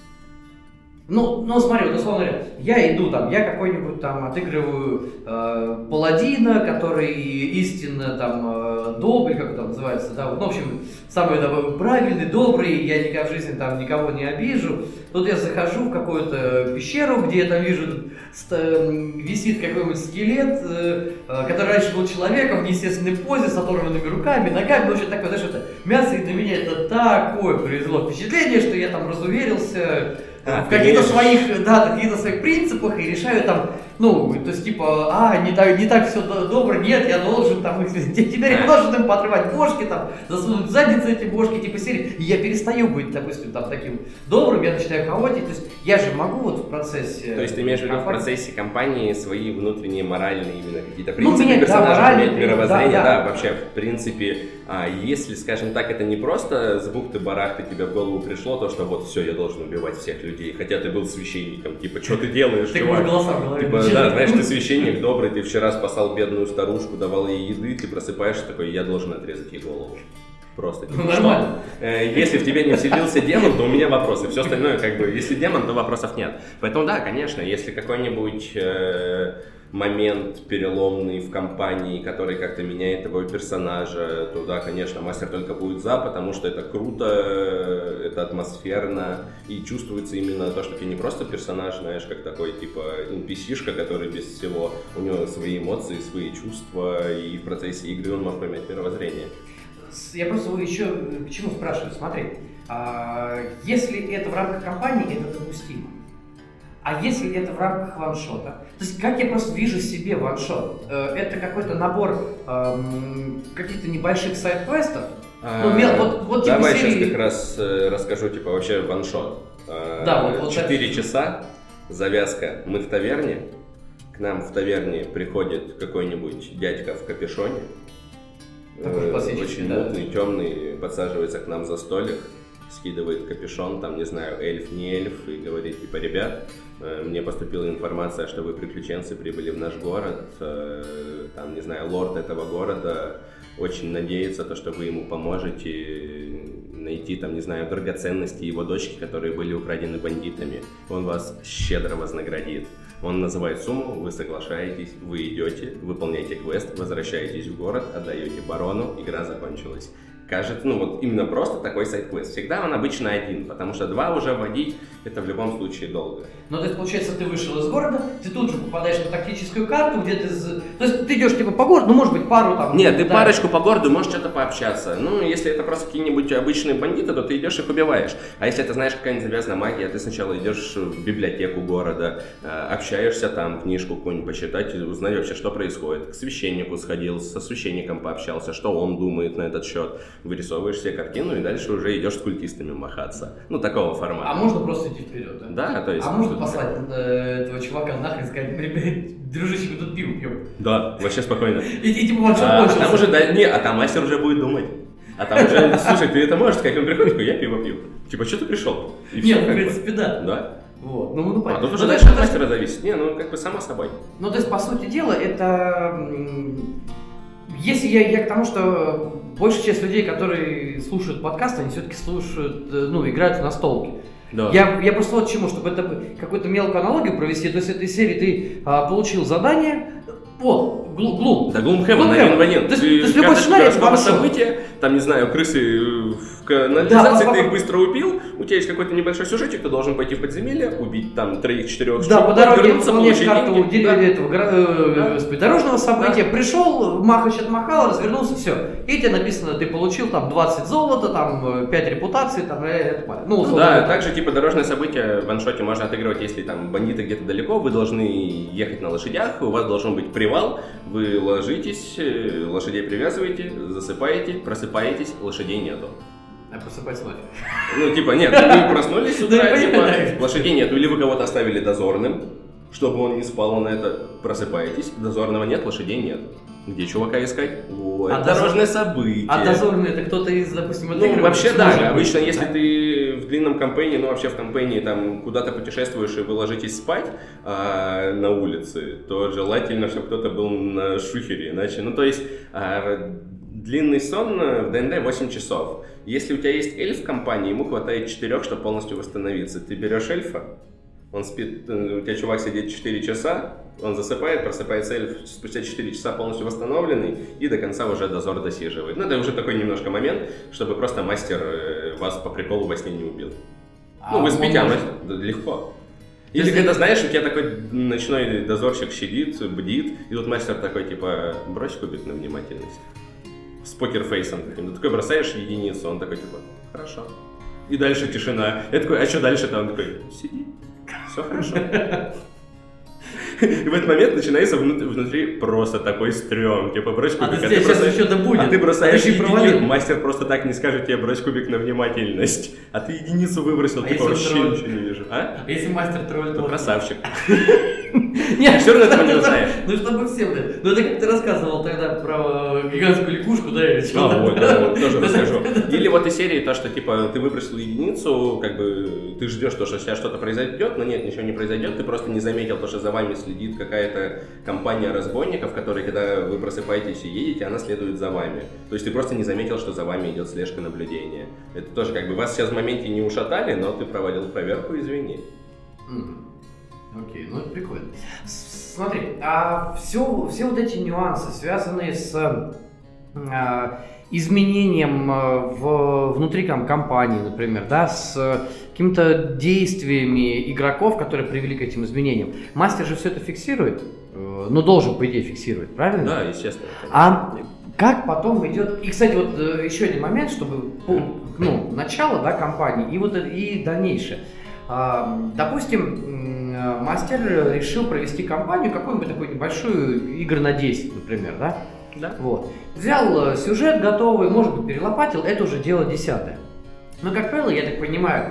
Ну, смотри, вот условно говоря, я иду там, я какой-нибудь там отыгрываю паладина, который истинно там добрый, как это называется, да, вот, ну, в общем, самый там, правильный, добрый, я никогда в жизни там никого не обижу. Тут я захожу в какую-то пещеру, где я там вижу, висит какой-нибудь скелет, который раньше был человеком в неестественной позе, с оторванными руками, ногами, ну, что такое, знаешь, это мясо, и на меня это такое произвело впечатление, что я там разуверился в каких-то своих, да, каких-то своих принципах и решаю там, ну, то есть типа, не так все добро, нет, я должен там, теперь я должен им поотрывать бошки, там, засунуть в задницу эти бошки, типа серии, и я перестаю быть, допустим, там таким добрым, я начинаю хаотить, то есть я же могу вот в процессе... То есть ты имеешь в виду в процессе кампании свои внутренние моральные именно какие-то принципы персонажа, менять мировоззрение, да, вообще, в принципе, если, скажем так, это не просто с бухты-барахты тебе в голову пришло, то, что вот все, я должен убивать всех людей, хотя ты был священником, типа, что ты делаешь, чувак? Типа, да, знаешь, ты священник добрый, ты вчера спасал бедную старушку, давал ей еды, ты просыпаешься такой, я должен отрезать ей голову. Просто. Ну, нормально. Если в тебе не вселился демон, то у меня вопросы. Все остальное, как бы, если демон, то вопросов нет. Поэтому да, конечно, если какой-нибудь момент переломный в кампании, который как-то меняет твоего персонажа, то да, конечно, мастер только будет за, потому что это круто, это атмосферно, и чувствуется именно то, что ты не просто персонаж, знаешь, как такой, типа, NPC-шка, который без всего, у него свои эмоции, свои чувства, и в процессе игры он может поменять мировоззрение. Я просто еще к чему спрашиваю, смотри, если это в рамках кампании, это допустимо. А если это в рамках ваншота? То есть, как я просто вижу себе ваншот? Это какой-то набор каких-то небольших сайд-квестов? Давай сейчас как раз расскажу, типа, вообще ваншот. Да, вот 4 часа, завязка, мы в таверне, к нам в таверне приходит какой-нибудь дядька в капюшоне, очень мутный, темный, подсаживается к нам за столик, скидывает капюшон, там, не знаю, эльф, не эльф, и говорит, типа, ребят, мне поступила информация, что вы, приключенцы, прибыли в наш город, там, не знаю, лорд этого города очень надеется, то, что вы ему поможете найти, там, не знаю, драгоценности его дочки, которые были украдены бандитами. Он вас щедро вознаградит. Он называет сумму, вы соглашаетесь, вы идете, выполняете квест, возвращаетесь в город, отдаете барону, игра закончилась. Кажется, вот именно просто такой сайд-квест. Всегда он обычно один, потому что 2 уже водить, это в любом случае долго. Ну, то есть, получается, ты вышел из города, ты тут же попадаешь на тактическую карту, где ты... То есть, ты идешь типа по городу, ну, может быть, пару там... Нет, ты парочку по городу можешь что-то пообщаться. Ну, если это просто какие-нибудь обычные бандиты, то ты идешь их убиваешь. А если это, знаешь, какая-нибудь завязанная магия, ты сначала идешь в библиотеку города, общаешься там, книжку какую-нибудь почитать, узнать вообще, что происходит. К священнику сходил, со священником пообщался, что он думает на этот счет. Вырисовываешь себе картину и дальше уже идешь с культистами махаться. Ну, такого формата. А можно просто идти вперед, да? Да, то есть... А можно послать этого чувака нахрен и сказать, ребят, дружище, мы тут пиво пьем. Да, вообще спокойно. И типа вот что кончился. Там уже, там мастер уже будет думать. А там уже, слушай, ты это можешь сказать, он приходит, такой, я пиво пью. Типа, что ты пришел? Нет, в принципе, да. Да? Вот, ну понятно. А тут уже дальше от мастера зависит. Не, ну как бы само собой. Ну, то есть, по сути дела, это... Если я к тому, что большая часть людей, которые слушают подкасты, они все-таки слушают, играют в настолки. Да. Я просто вот к чему, чтобы это какую-то мелкую аналогию провести, то есть этой серии ты получил задание, Глум. Да, Gloomhaven один в один. То есть любой сценарий это событие, там, не знаю, крысы в канализации, ты их быстро убил, у тебя есть какой-то небольшой сюжетик, ты должен пойти в подземелье, убить там 3-4 да, по дороге выполняешь карту дорожного события, пришел, махач отмахал, развернулся, все. И тебе написано, ты получил там 20 золота, там 5 репутаций, там, да, также типа дорожное событие в ваншоте можно отыгрывать, если там бандиты где-то далеко, вы должны ехать на лошадях, у вас должен быть привал, вы ложитесь, лошадей привязываете, засыпаете, просыпаетесь, лошадей нету. А просыпайся ночью. Ну, типа, нет, вы проснулись с утра, типа, лошадей нету, или вы кого-то оставили дозорным, чтобы он не спал, он на это просыпаетесь, дозорного нет, лошадей нет. Где чувака искать? Вот, дорожное событие. А дозорный это кто-то из, допустим, ну, вообще, да, обычно, если ты в длинном кампейне, вообще в кампейне, там, куда-то путешествуешь и вы ложитесь спать на улице, то желательно, чтобы кто-то был на шухере, иначе, то есть, длинный сон в ДНД 8 часов. Если у тебя есть эльф в компании, ему хватает 4, чтобы полностью восстановиться. Ты берешь эльфа, он спит, у тебя чувак сидит 4 часа, он засыпает, просыпается эльф спустя 4 часа полностью восстановленный и до конца уже дозор досиживает. Ну, это уже такой немножко момент, чтобы просто мастер вас по приколу во сне не убил. Вы спите, легко. Или когда, знаешь, у тебя такой ночной дозорщик сидит, бдит, и тут мастер такой, типа, брось кубик на внимательность. С покерфейсом каким-то. Ты такой бросаешь единицу, он такой, типа, хорошо. И дальше тишина. Я такой, а что дальше-то? Он такой, сиди, все хорошо. И в этот момент начинается внутри просто такой стрём. Типа, брось кубик, ты бросаешь единицу. Мастер просто так не скажет тебе, брось кубик на внимательность. А ты единицу выбросил, типа, вообще ничего не вижу. А если мастер тролль, то красавчик. Ты все равно этого не узнаешь. Ну, чтобы все, блядь. Ну, это как ты рассказывал тогда про гигантскую лягушку, да, или что? Вот, тоже расскажу. Или вот из серии то, что, типа, ты выбросил единицу, как бы, ты ждешь, что сейчас что-то произойдет, но нет, ничего не произойдет, ты просто не заметил то, что за вами следит какая-то компания разбойников, которые, когда вы просыпаетесь и едете, она следует за вами. То есть ты просто не заметил, что за вами идет слежка наблюдения. Это тоже, как бы, вас сейчас в моменте не ушатали, но ты проводил проверку, извини. Окей, ну это прикольно. Смотри, а все вот эти нюансы, связанные с изменением внутри компании, например, да, с какими-то действиями игроков, которые привели к этим изменениям, мастер же все это фиксирует, ну должен, по идее, фиксировать, правильно? Да, естественно. А как потом идет... И, кстати, вот еще один момент, чтобы начало, да, кампании и дальнейшее. Допустим, мастер решил провести кампанию, какую-нибудь такую небольшую, игры на 10, например, да? Да. Вот. Взял сюжет готовый, может быть, перелопатил, это уже дело 10-е. Но, как правило, я так понимаю,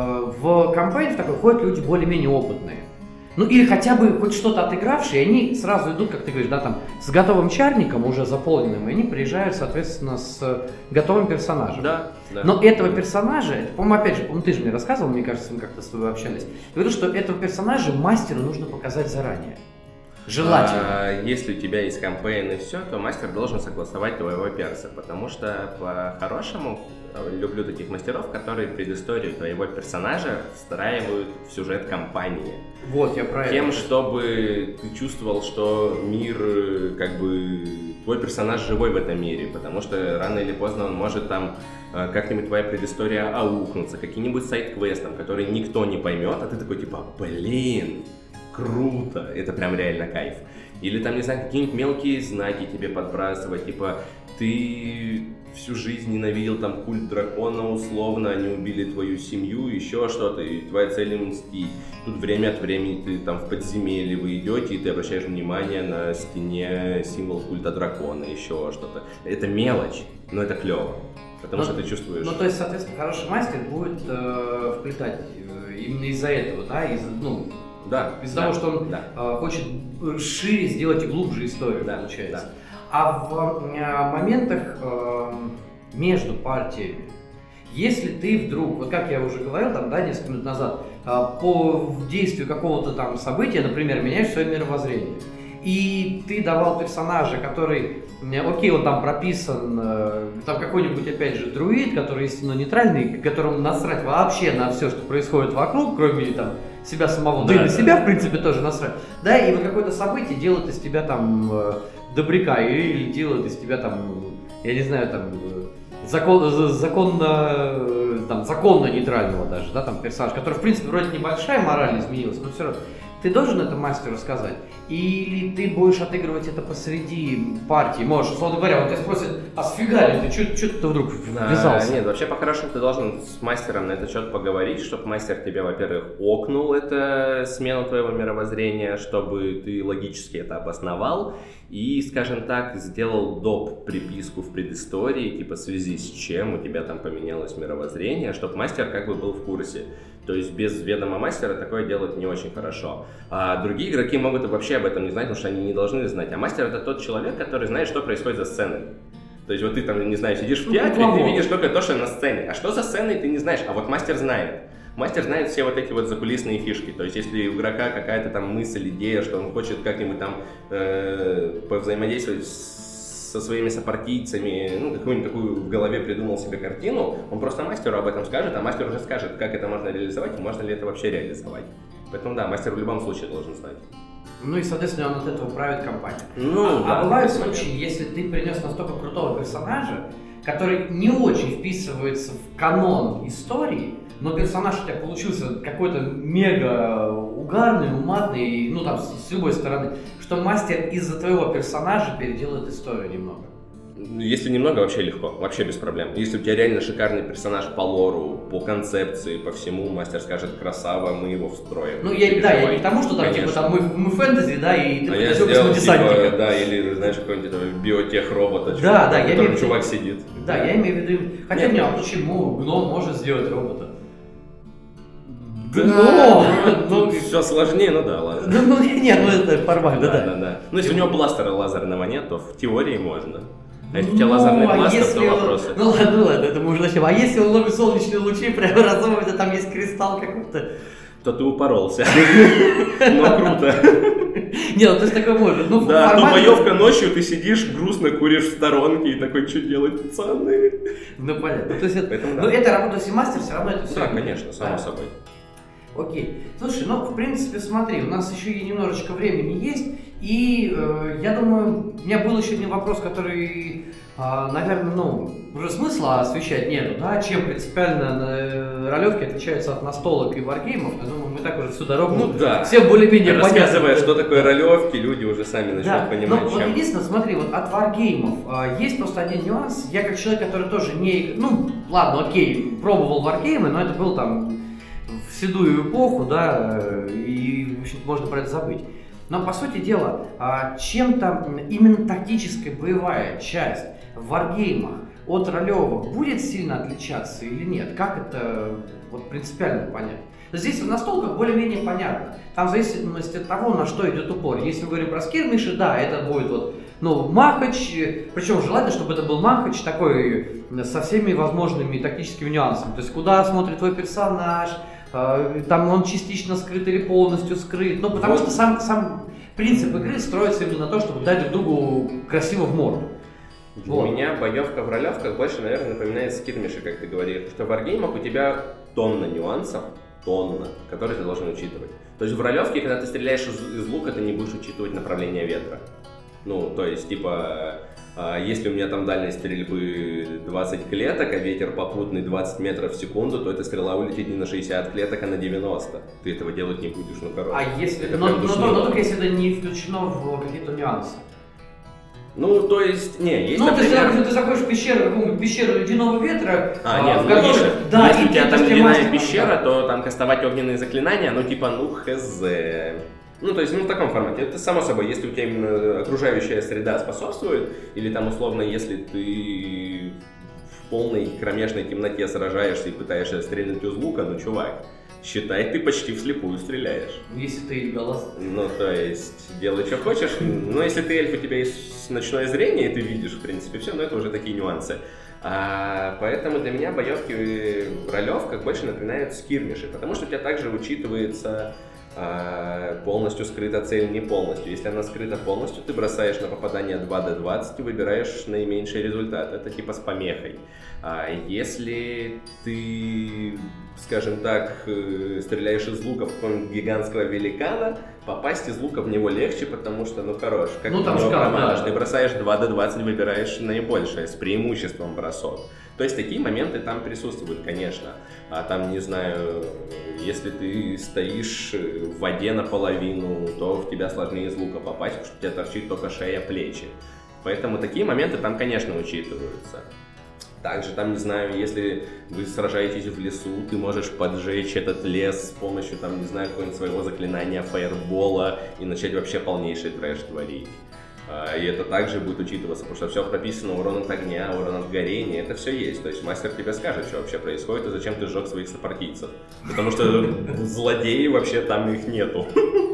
в кампанию в такой ходят люди более-менее опытные. Ну или хотя бы хоть что-то отыгравшие, и они сразу идут, как ты говоришь, да, там, с готовым чарником, уже заполненным, и они приезжают, соответственно, с готовым персонажем. Да. Но этого персонажа, по-моему, опять же, ты же мне рассказывал, мне кажется, мы как-то с тобой общались, я говорю, что этого персонажа мастеру нужно показать заранее. Желательно. Если у тебя есть кампейн и все, то мастер должен согласовать твоего перса, потому что по-хорошему люблю таких мастеров, которые предысторию твоего персонажа встраивают в сюжет кампании. Вот, я про это. Тем, чтобы ты чувствовал, что мир, как бы, твой персонаж живой в этом мире, потому что рано или поздно он может там как-нибудь твоя предыстория аукнуться, каким-нибудь сайд-квестом, который никто не поймет, а ты такой типа, блин, круто, это прям реально кайф. Или там, не знаю, какие-нибудь мелкие знаки тебе подбрасывать, типа, ты всю жизнь ненавидел там культ дракона условно, они убили твою семью, еще что-то, и твоя цель им мстить. Тут время от времени ты там в подземелье вы идете, и ты обращаешь внимание на стене символ культа дракона, еще что-то. Это мелочь, но это клево, потому что ты чувствуешь... Ну, то есть, соответственно, хороший мастер будет вплетать именно из-за этого, да, из-за того, что он хочет шире сделать и глубже историю, получается. Да. А в моментах между партиями, если ты вдруг, вот как я уже говорил там, да, несколько минут назад, по действию какого-то там события, например, меняешь свое мировоззрение, и ты давал персонажа, который, окей, он там прописан, там какой-нибудь, опять же, друид, который истинно нейтральный, которому насрать вообще на все, что происходит вокруг, кроме там себя самого, да и на себя, в принципе, тоже насрать, да, и вот какое-то событие делает из тебя там добряка, или делает из тебя там, я не знаю, там, законно нейтрального даже, да, там, персонаж, который, в принципе, вроде небольшая мораль изменилась, но все равно. Ты должен это мастеру сказать? Или ты будешь отыгрывать это посреди партии? Можешь, условно говоря, он тебя спросит, а сфига ли ты, что ты вдруг ввязался? Нет, вообще по-хорошему ты должен с мастером на этот счет поговорить, чтобы мастер тебе, во-первых, окнул это смену твоего мировоззрения, чтобы ты логически это обосновал и, скажем так, сделал доп. Приписку в предыстории, типа в связи с чем у тебя там поменялось мировоззрение, чтобы мастер как бы был в курсе. То есть без ведома мастера такое делать не очень хорошо. А другие игроки могут вообще об этом не знать, потому что они не должны знать. А мастер — это тот человек, который знает, что происходит за сценой. То есть вот ты там, не знаю, сидишь в театре, ты видишь только то, что на сцене. А что за сценой, ты не знаешь. А вот мастер знает. Мастер знает все вот эти вот закулисные фишки. То есть если у игрока какая-то там мысль, идея, что он хочет как-нибудь там повзаимодействовать со своими сопартийцами, какую-нибудь такую в голове придумал себе картину, он просто мастеру об этом скажет, а мастер уже скажет, как это можно реализовать и можно ли это вообще реализовать. Поэтому да, мастер в любом случае должен знать. Ну и, соответственно, он от этого правит компанию. А бывают случаи, если ты принес настолько крутого персонажа, который не очень вписывается в канон истории, но персонаж у тебя получился какой-то мега угарный, уматный, с любой стороны, что мастер из-за твоего персонажа переделает историю немного. Если немного, вообще легко, вообще без проблем. Если у тебя реально шикарный персонаж по лору, по концепции, по всему, мастер скажет, красава, мы его встроим. Я не к тому, что там, мы фэнтези, да, и ты сделал десантника. Да, или, знаешь, какой-нибудь биотех-робота, который чувак сидит. Да, я имею в виду, хотя почему гном может сделать робота? Да, Ну, все сложнее, ну да, ладно. Нет, это формально, да. Да. Ну, если у него бластера лазерного нет, то в теории можно. А если у тебя лазерный бластер, то вопросы. Ну ладно, это мы уже начнем. А если он ловит солнечные лучи, преобразовывает, а там есть кристалл какой-то? То ты упоролся. Но круто. Не, ну то есть такое может. Ну, да, то боевка ночью, ты сидишь, грустно куришь в сторонке и такой, что делать, пацаны? Ну понятно. То есть это, поэтому, ну, это работа Seamaster, все равно это все. Да, конечно, само собой. Окей. Слушай, ну, в принципе, смотри, у нас еще и немножечко времени есть, и я думаю, у меня был еще один вопрос, который, наверное, ну, уже смысла освещать нету, да, чем принципиально ролевки отличаются от настолок и варгеймов. Я думаю, мы так уже всю дорогу, ну, да. все более-менее понятно. Рассказывая, что такое ролевки, люди уже сами начнут понимать, ну, вот единственное, смотри, вот от варгеймов есть просто один нюанс. Я как человек, который тоже не, ну, ладно, окей, пробовал варгеймы, но это был там в седую эпоху, да, и, в общем, можно про это забыть. Но, по сути дела, чем-то именно тактическая боевая часть в варгеймах от ролевок будет сильно отличаться или нет? Как это вот принципиально понять? Здесь в настолках более-менее понятно. Там в зависимости от того, на что идет упор. Если мы говорим про скирмиши, да, это будет вот, ну, махач, причем желательно, чтобы это был махач такой со всеми возможными тактическими нюансами. То есть куда смотрит твой персонаж, там он частично скрыт или полностью скрыт. Ну, потому что сам принцип игры строится именно на то, чтобы дать друг другу красиво в морду. Для меня боевка в ролевках больше, наверное, напоминает скирмиши, как ты говоришь. Потому что в варгеймах у тебя тонна нюансов, которые ты должен учитывать. То есть в ролевке, когда ты стреляешь из лука, ты не будешь учитывать направление ветра. Ну, то есть, типа, если у меня там дальность стрельбы 20 клеток, а ветер попутный 20 метров в секунду, то эта стрела улетит не на 60 клеток, а на 90. Ты этого делать не будешь, ну, короче. А если, но только если это не включено в какие-то нюансы. Ну, то есть, есть, ну, например... ты заходишь в пещеру, какую-нибудь пещеру ледяного ветра, нет, логично. Да, если у тебя там ледяная пещера, то там кастовать огненные заклинания, ну, типа, ну, хз. Ну, то есть, в таком формате. Это само собой, если у тебя именно окружающая среда способствует, или там, условно, если ты в полной кромешной темноте сражаешься и пытаешься стрельнуть из лука, ну, чувак, считай, ты почти вслепую стреляешь. Если ты голос. Ну, то есть, делай, что хочешь. Но если ты эльф, у тебя есть ночное зрение, и ты видишь, в принципе, все, но это уже такие нюансы. Поэтому для меня боевки в ролевках больше напоминают скирмиши, потому что у тебя также учитывается полностью скрыта цель, не полностью. Если она скрыта полностью, ты бросаешь на попадание 2d20 и выбираешь наименьший результат. Это типа с помехой. Если ты, скажем так, стреляешь из лука в какого-нибудь гигантского великана, попасть из лука в него легче, потому что, ну, хорош, как ну, ты его промажешь. Ты бросаешь 2d20, выбираешь наибольшее, с преимуществом бросок. То есть такие моменты там присутствуют, конечно. А там, не знаю, если ты стоишь в воде наполовину, то в тебя сложнее из лука попасть, потому что у тебя торчит только шея, плечи. Поэтому такие моменты там, конечно, учитываются. Также там, не знаю, если вы сражаетесь в лесу, ты можешь поджечь этот лес с помощью, там, не знаю, какого-нибудь своего заклинания, фаербола и начать вообще полнейший трэш творить. И это также будет учитываться, потому что все прописано: урон от огня, урон от горения, это все есть. То есть мастер тебе скажет, что вообще происходит и зачем ты сжег своих сопартийцев. Потому что злодеи вообще там их нету.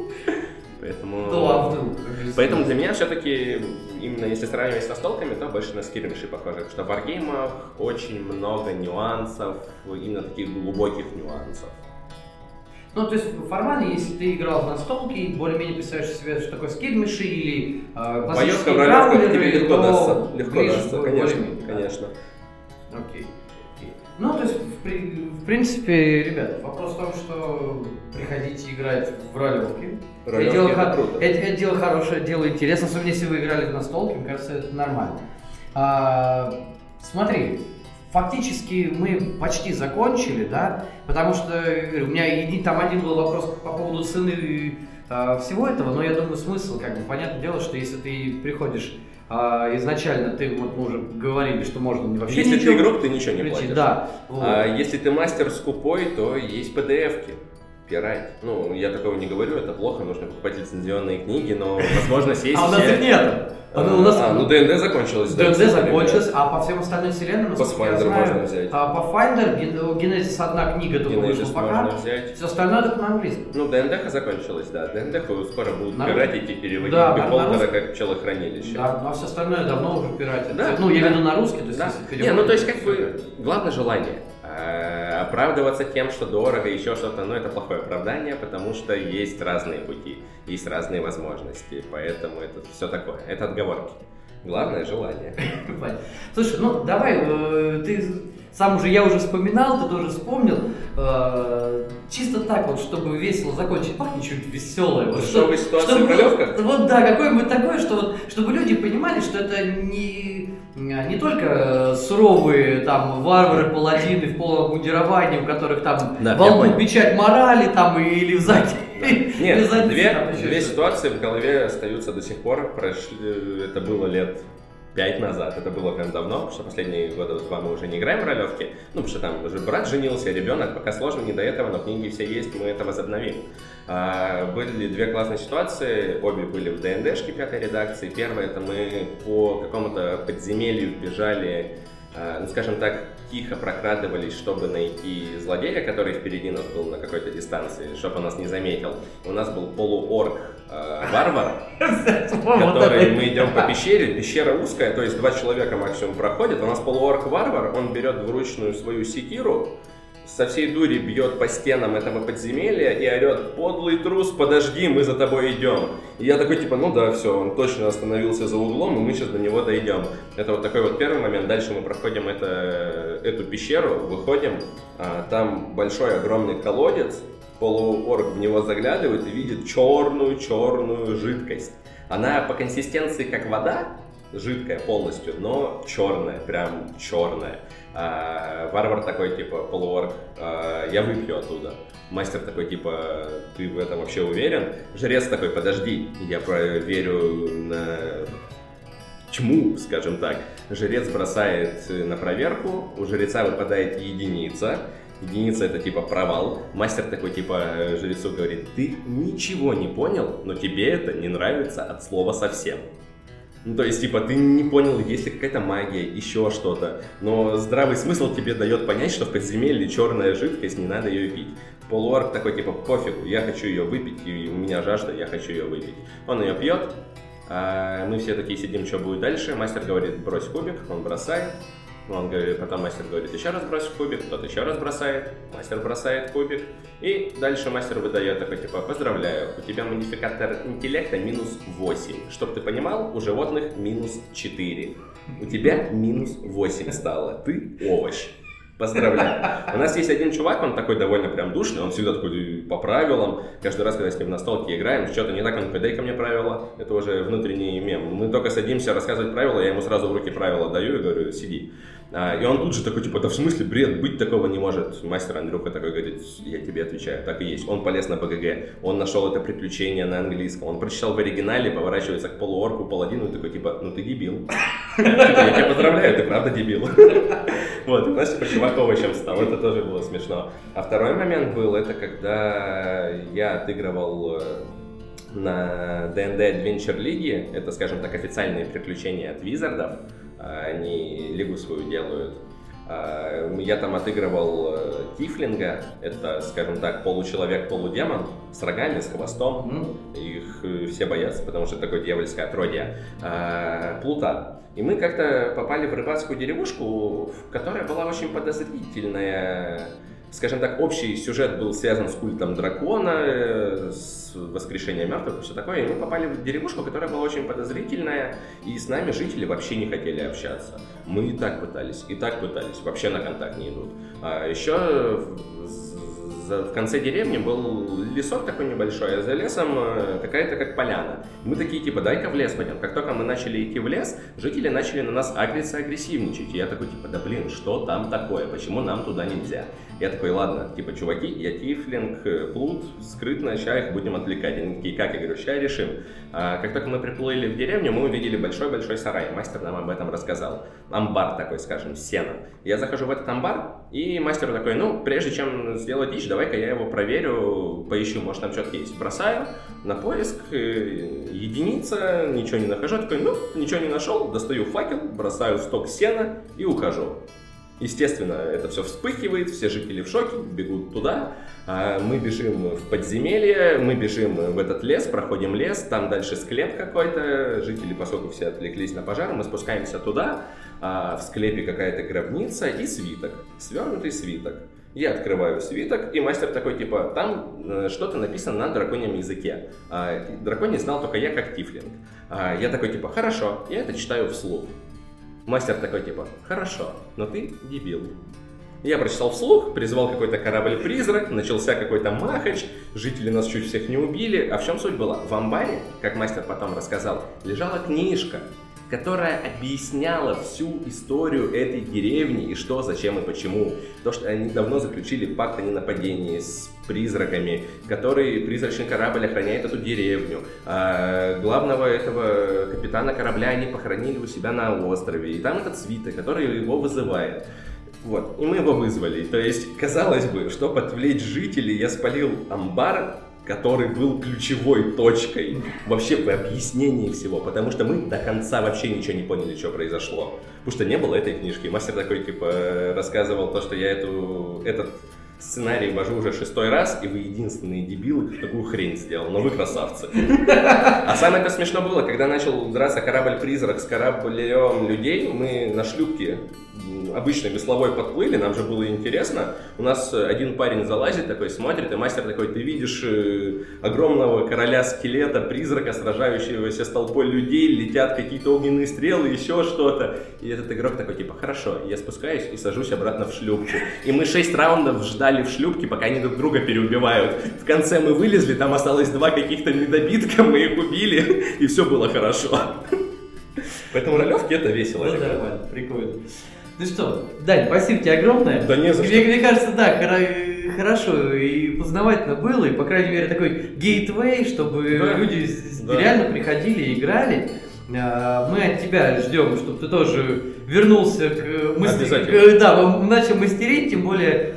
Поэтому для меня все-таки, именно если сравнивать с настолками, то больше на скирмиши похоже. Потому что в варгеймах очень много нюансов, именно таких глубоких нюансов. Ну, то есть формально, если ты играл в настолки, более-менее представляешь себе, что такое скирмиши или классические ролевки, тебе легко дастся, конечно. Окей. Ну, то есть, в принципе, ребят, вопрос в том, что приходите играть в ролевки. Это дело хорошее, дело интересное, особенно если вы играли в настолки, мне кажется, это нормально. Смотри, фактически мы почти закончили, да, потому что у меня там один был вопрос по поводу цены всего этого, но я думаю, смысл, как бы, понятное дело, что если ты приходишь изначально, вот мы уже говорили, что можно вообще если ты игрок, ты ничего не платишь. Да, вот. Если ты мастер скупой, то есть PDF-ки. Пирать. Ну, я такого не говорю, это плохо, нужно покупать лицензионные книги, но возможно сесть... А у нас их нет! Ну ДНД закончилось. ДНД закончилось, а по всем остальным вселенным, насколько я знаю, можно взять. Pathfinder, Genesis одна книга только вышла пока, все остальное только на английском. Ну, ДНД закончилась, да. ДНД скоро будут пиратить и переводить Бихолдера как пчелохранилище. Да, но все остальное давно уже пиратят. Да, ну, я веду на русский, то есть да. Не, ну то есть как бы главное желание. Оправдываться тем, что дорого, еще что-то, но это плохое оправдание, потому что есть разные пути, есть разные возможности, поэтому это все такое, это отговорки. Главное желание. Слушай, ну давай, ты сам уже, я уже вспоминал, ты тоже вспомнил, чисто так вот, чтобы весело закончить, пахнет что-нибудь веселое. Дешевая ситуация в ролевках? Вот да, какое-нибудь такое, что вот, чтобы люди понимали, что это не только суровые там варвары, паладины в полном обмундировании, у которых там во лбу печать морали там или в заднице. Нет, две ситуации в голове остаются до сих пор. Это было лет 5 назад, это было прям давно, потому что последние года 2 мы уже не играем в ролевки. Ну, потому что там уже брат женился, ребенок, пока сложно, не до этого, но книги все есть, мы это возобновим. Были две классные ситуации, обе были в ДНДшке 5-й редакции. Первая, это мы по какому-то подземелью бежали, ну, скажем так, тихо прокрадывались, чтобы найти злодея, который впереди нас был на какой-то дистанции, чтобы он нас не заметил. У нас был полуорк-варвар, который мы идем по пещере, пещера узкая, то есть 2 человека максимум проходят, у нас полуорк-варвар, он берет двуручную свою секиру, со всей дури бьет по стенам этого подземелья и орет: «Подлый трус, подожди, мы за тобой идем». И я такой типа, ну да, все, он точно остановился за углом, и мы сейчас до него дойдем. Это вот такой вот первый момент. Дальше мы проходим эту пещеру, выходим, там большой огромный колодец, полуорк в него заглядывает и видит черную жидкость. Она по консистенции как вода, жидкая полностью, но черная, прям черная. Варвар такой, типа, полуорк, я выпью оттуда. Мастер такой, типа, ты в этом вообще уверен? Жрец такой, подожди, я проверю на тьму, скажем так. Жрец бросает на проверку, у жреца выпадает единица. Единица — это типа провал. Мастер такой типа жрецу говорит: ты ничего не понял, но тебе это не нравится от слова совсем. Ну, то есть, типа, ты не понял, есть ли какая-то магия, еще что-то, но здравый смысл тебе дает понять, что в подземелье черная жидкость, не надо ее пить. Полуорк такой, типа, пофигу, я хочу ее выпить, и у меня жажда, я хочу ее выпить. Он ее пьет, мы все такие сидим, что будет дальше. Мастер говорит: брось кубик, он бросает. Он говорит, потом мастер говорит: еще раз брось кубик, тот еще раз бросает, мастер бросает кубик, и дальше мастер выдает такой, типа: поздравляю, у тебя модификатор интеллекта -8. Чтоб ты понимал, у животных -4. У тебя -8 стало, ты овощ. Поздравляю. У нас есть один чувак, он такой довольно прям душный, он всегда такой по правилам. Каждый раз, когда с ним на столке играем, что-то не так, он такой: дай ко мне правила. Это уже внутренний мем. Мы только садимся рассказывать правила, я ему сразу в руки правила даю и говорю: сиди. И он тут же такой, типа: да в смысле, бред, быть такого не может. Мастер Андрюха такой говорит: я тебе отвечаю, так и есть. Он полез на БГГ, он нашел это приключение на английском, он прочитал в оригинале, поворачивается к полуорку, паладину и такой, типа: ну ты дебил. Я тебя поздравляю, ты правда дебил. Вот, и у нас типа чувак овощем стал, это тоже было смешно. А второй момент был, это когда я отыгрывал на D&D Adventure League, это, скажем так, официальные приключения от Визардов, они лигу свою делают. Я там отыгрывал тифлинга, это, скажем так, получеловек, полудемон, с рогами, с хвостом, их все боятся, потому что это такое дьявольское отродье, плута. И мы как-то попали в рыбацкую деревушку, которая была очень подозрительная. Скажем так, общий сюжет был связан с культом дракона, с воскрешением мертвых и все такое. И мы попали в деревушку, которая была очень подозрительная, и с нами жители вообще не хотели общаться. Мы и так пытались, вообще на контакт не идут. А еще в конце деревни был лесок такой небольшой, а за лесом какая-то как поляна. Мы такие, типа, дай-ка в лес пойдем. Как только мы начали идти в лес, жители начали на нас агриться, агрессивничать. И я такой, типа, да блин, что там такое? Почему нам туда нельзя? Я такой, ладно, типа, чуваки, я тифлинг, плут, скрытно, ща их будем отвлекать. Они такие, как? Я говорю, ща решим. Как только мы приплыли в деревню, мы увидели большой-большой сарай. Мастер нам об этом рассказал. Амбар такой, скажем, с сеном. Я захожу в этот амбар, и мастер такой: ну, прежде чем сделать дичь, давай давай-ка я его проверю, поищу, может там что-то есть. Бросаю на поиск, единица, ничего не нахожу. Такой, ничего не нашел, достаю факел, бросаю в сток сена и ухожу. Естественно, это все вспыхивает, все жители в шоке, бегут туда. Мы бежим в подземелье, мы бежим в этот лес, проходим лес, там дальше склеп какой-то. Жители, поскольку все отвлеклись на пожар, мы спускаемся туда. В склепе какая-то гробница и свиток, свернутый свиток. Я открываю свиток, и мастер такой, типа, там что-то написано на драконьем языке. Драконий знал только я, как тифлинг. Я такой, типа, хорошо, я это читаю вслух. Мастер такой, типа, хорошо, но ты дебил. Я прочитал вслух, призвал какой-то корабль-призрак, начался какой-то махач, жители нас чуть всех не убили. А в чем суть была? В амбаре, как мастер потом рассказал, лежала книжка, которая объясняла всю историю этой деревни и что, зачем и почему. То, что они давно заключили пакт о ненападении с призраками, который призрачный корабль охраняет эту деревню. Главного этого капитана корабля они похоронили у себя на острове. И там этот свиток, который его вызывает. Вот, и мы его вызвали. То есть, казалось бы, чтобы отвлечь жителей, я спалил амбар, который был ключевой точкой вообще в объяснении всего, потому что мы до конца вообще ничего не поняли, что произошло, потому что не было этой книжки. Мастер такой, типа, рассказывал то, что я этот сценарий вожу уже 6-й раз, и вы единственные дебилы, кто такую хрень сделал, но вы красавцы. А самое это смешно было, когда начал драться корабль-призрак с кораблем людей, мы на шлюпке обычной весловой подплыли, нам же было интересно. У нас один парень залазит такой, смотрит, и мастер такой, ты видишь огромного короля-скелета, призрака, сражающегося с толпой людей, летят какие-то огненные стрелы, еще что-то. И этот игрок такой, типа, хорошо, я спускаюсь и сажусь обратно в шлюпку. И мы 6 раундов ждали в шлюпке, пока они друг друга переубивают. В конце мы вылезли, там осталось 2 каких-то недобитка, мы их убили, и все было хорошо. Поэтому ролевки это весело. Ну, нормально, прикольно. Ну что, Дань, спасибо тебе огромное. Да не за что. Мне кажется, да, хорошо и познавательно было, и, по крайней мере, такой гейтвей, чтобы люди реально приходили и играли. Мы от тебя ждем, чтобы ты тоже вернулся к мастерству. Да, мы начали мастерить, тем более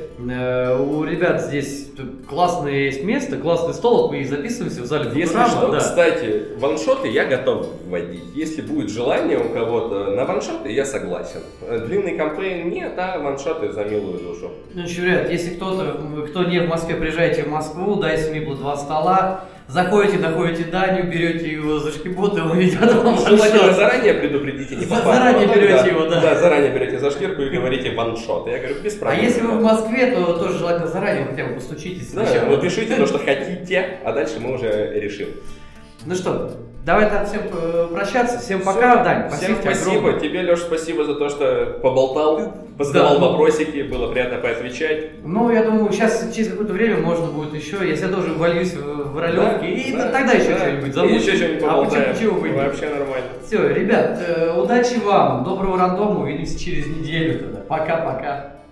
у ребят здесь классное есть место, классный стол, мы и записываемся в зале. Если что, да. Кстати, ваншоты я готов вводить. Если будет желание у кого-то на ваншоты, я согласен. Длинный кампейн нет, а ваншоты за милую душу. Ну что, ребят, если кто не в Москве, приезжайте в Москву, дайте Миблу 2 стола. Заходите, находите Даню, берете его за шкибот, и он ведет вам ваншот. Заранее предупредите, не попасть. Заранее берете его, да. Да, заранее берете за шкирку и говорите ваншот. Я говорю, без проблем. А если вы в Москве, то тоже желательно заранее хотя бы постучитесь. Да, вы пишите то, что хотите, а дальше мы уже решим. Ну что, давай так всем прощаться. Всем пока, Дань. Всем спасибо. Тебе, Леш, спасибо за то, что поболтал, позадавал вопросики, было приятно поотвечать. Ну, я думаю, сейчас через какое-то время можно будет еще, если я тоже вольюсь в ролевки, и тогда еще что-нибудь замутим. Еще что-нибудь поболтаем. А почему бы нет? Вообще нормально. Все, ребят, удачи вам, доброго рандома, увидимся через неделю тогда. Пока-пока.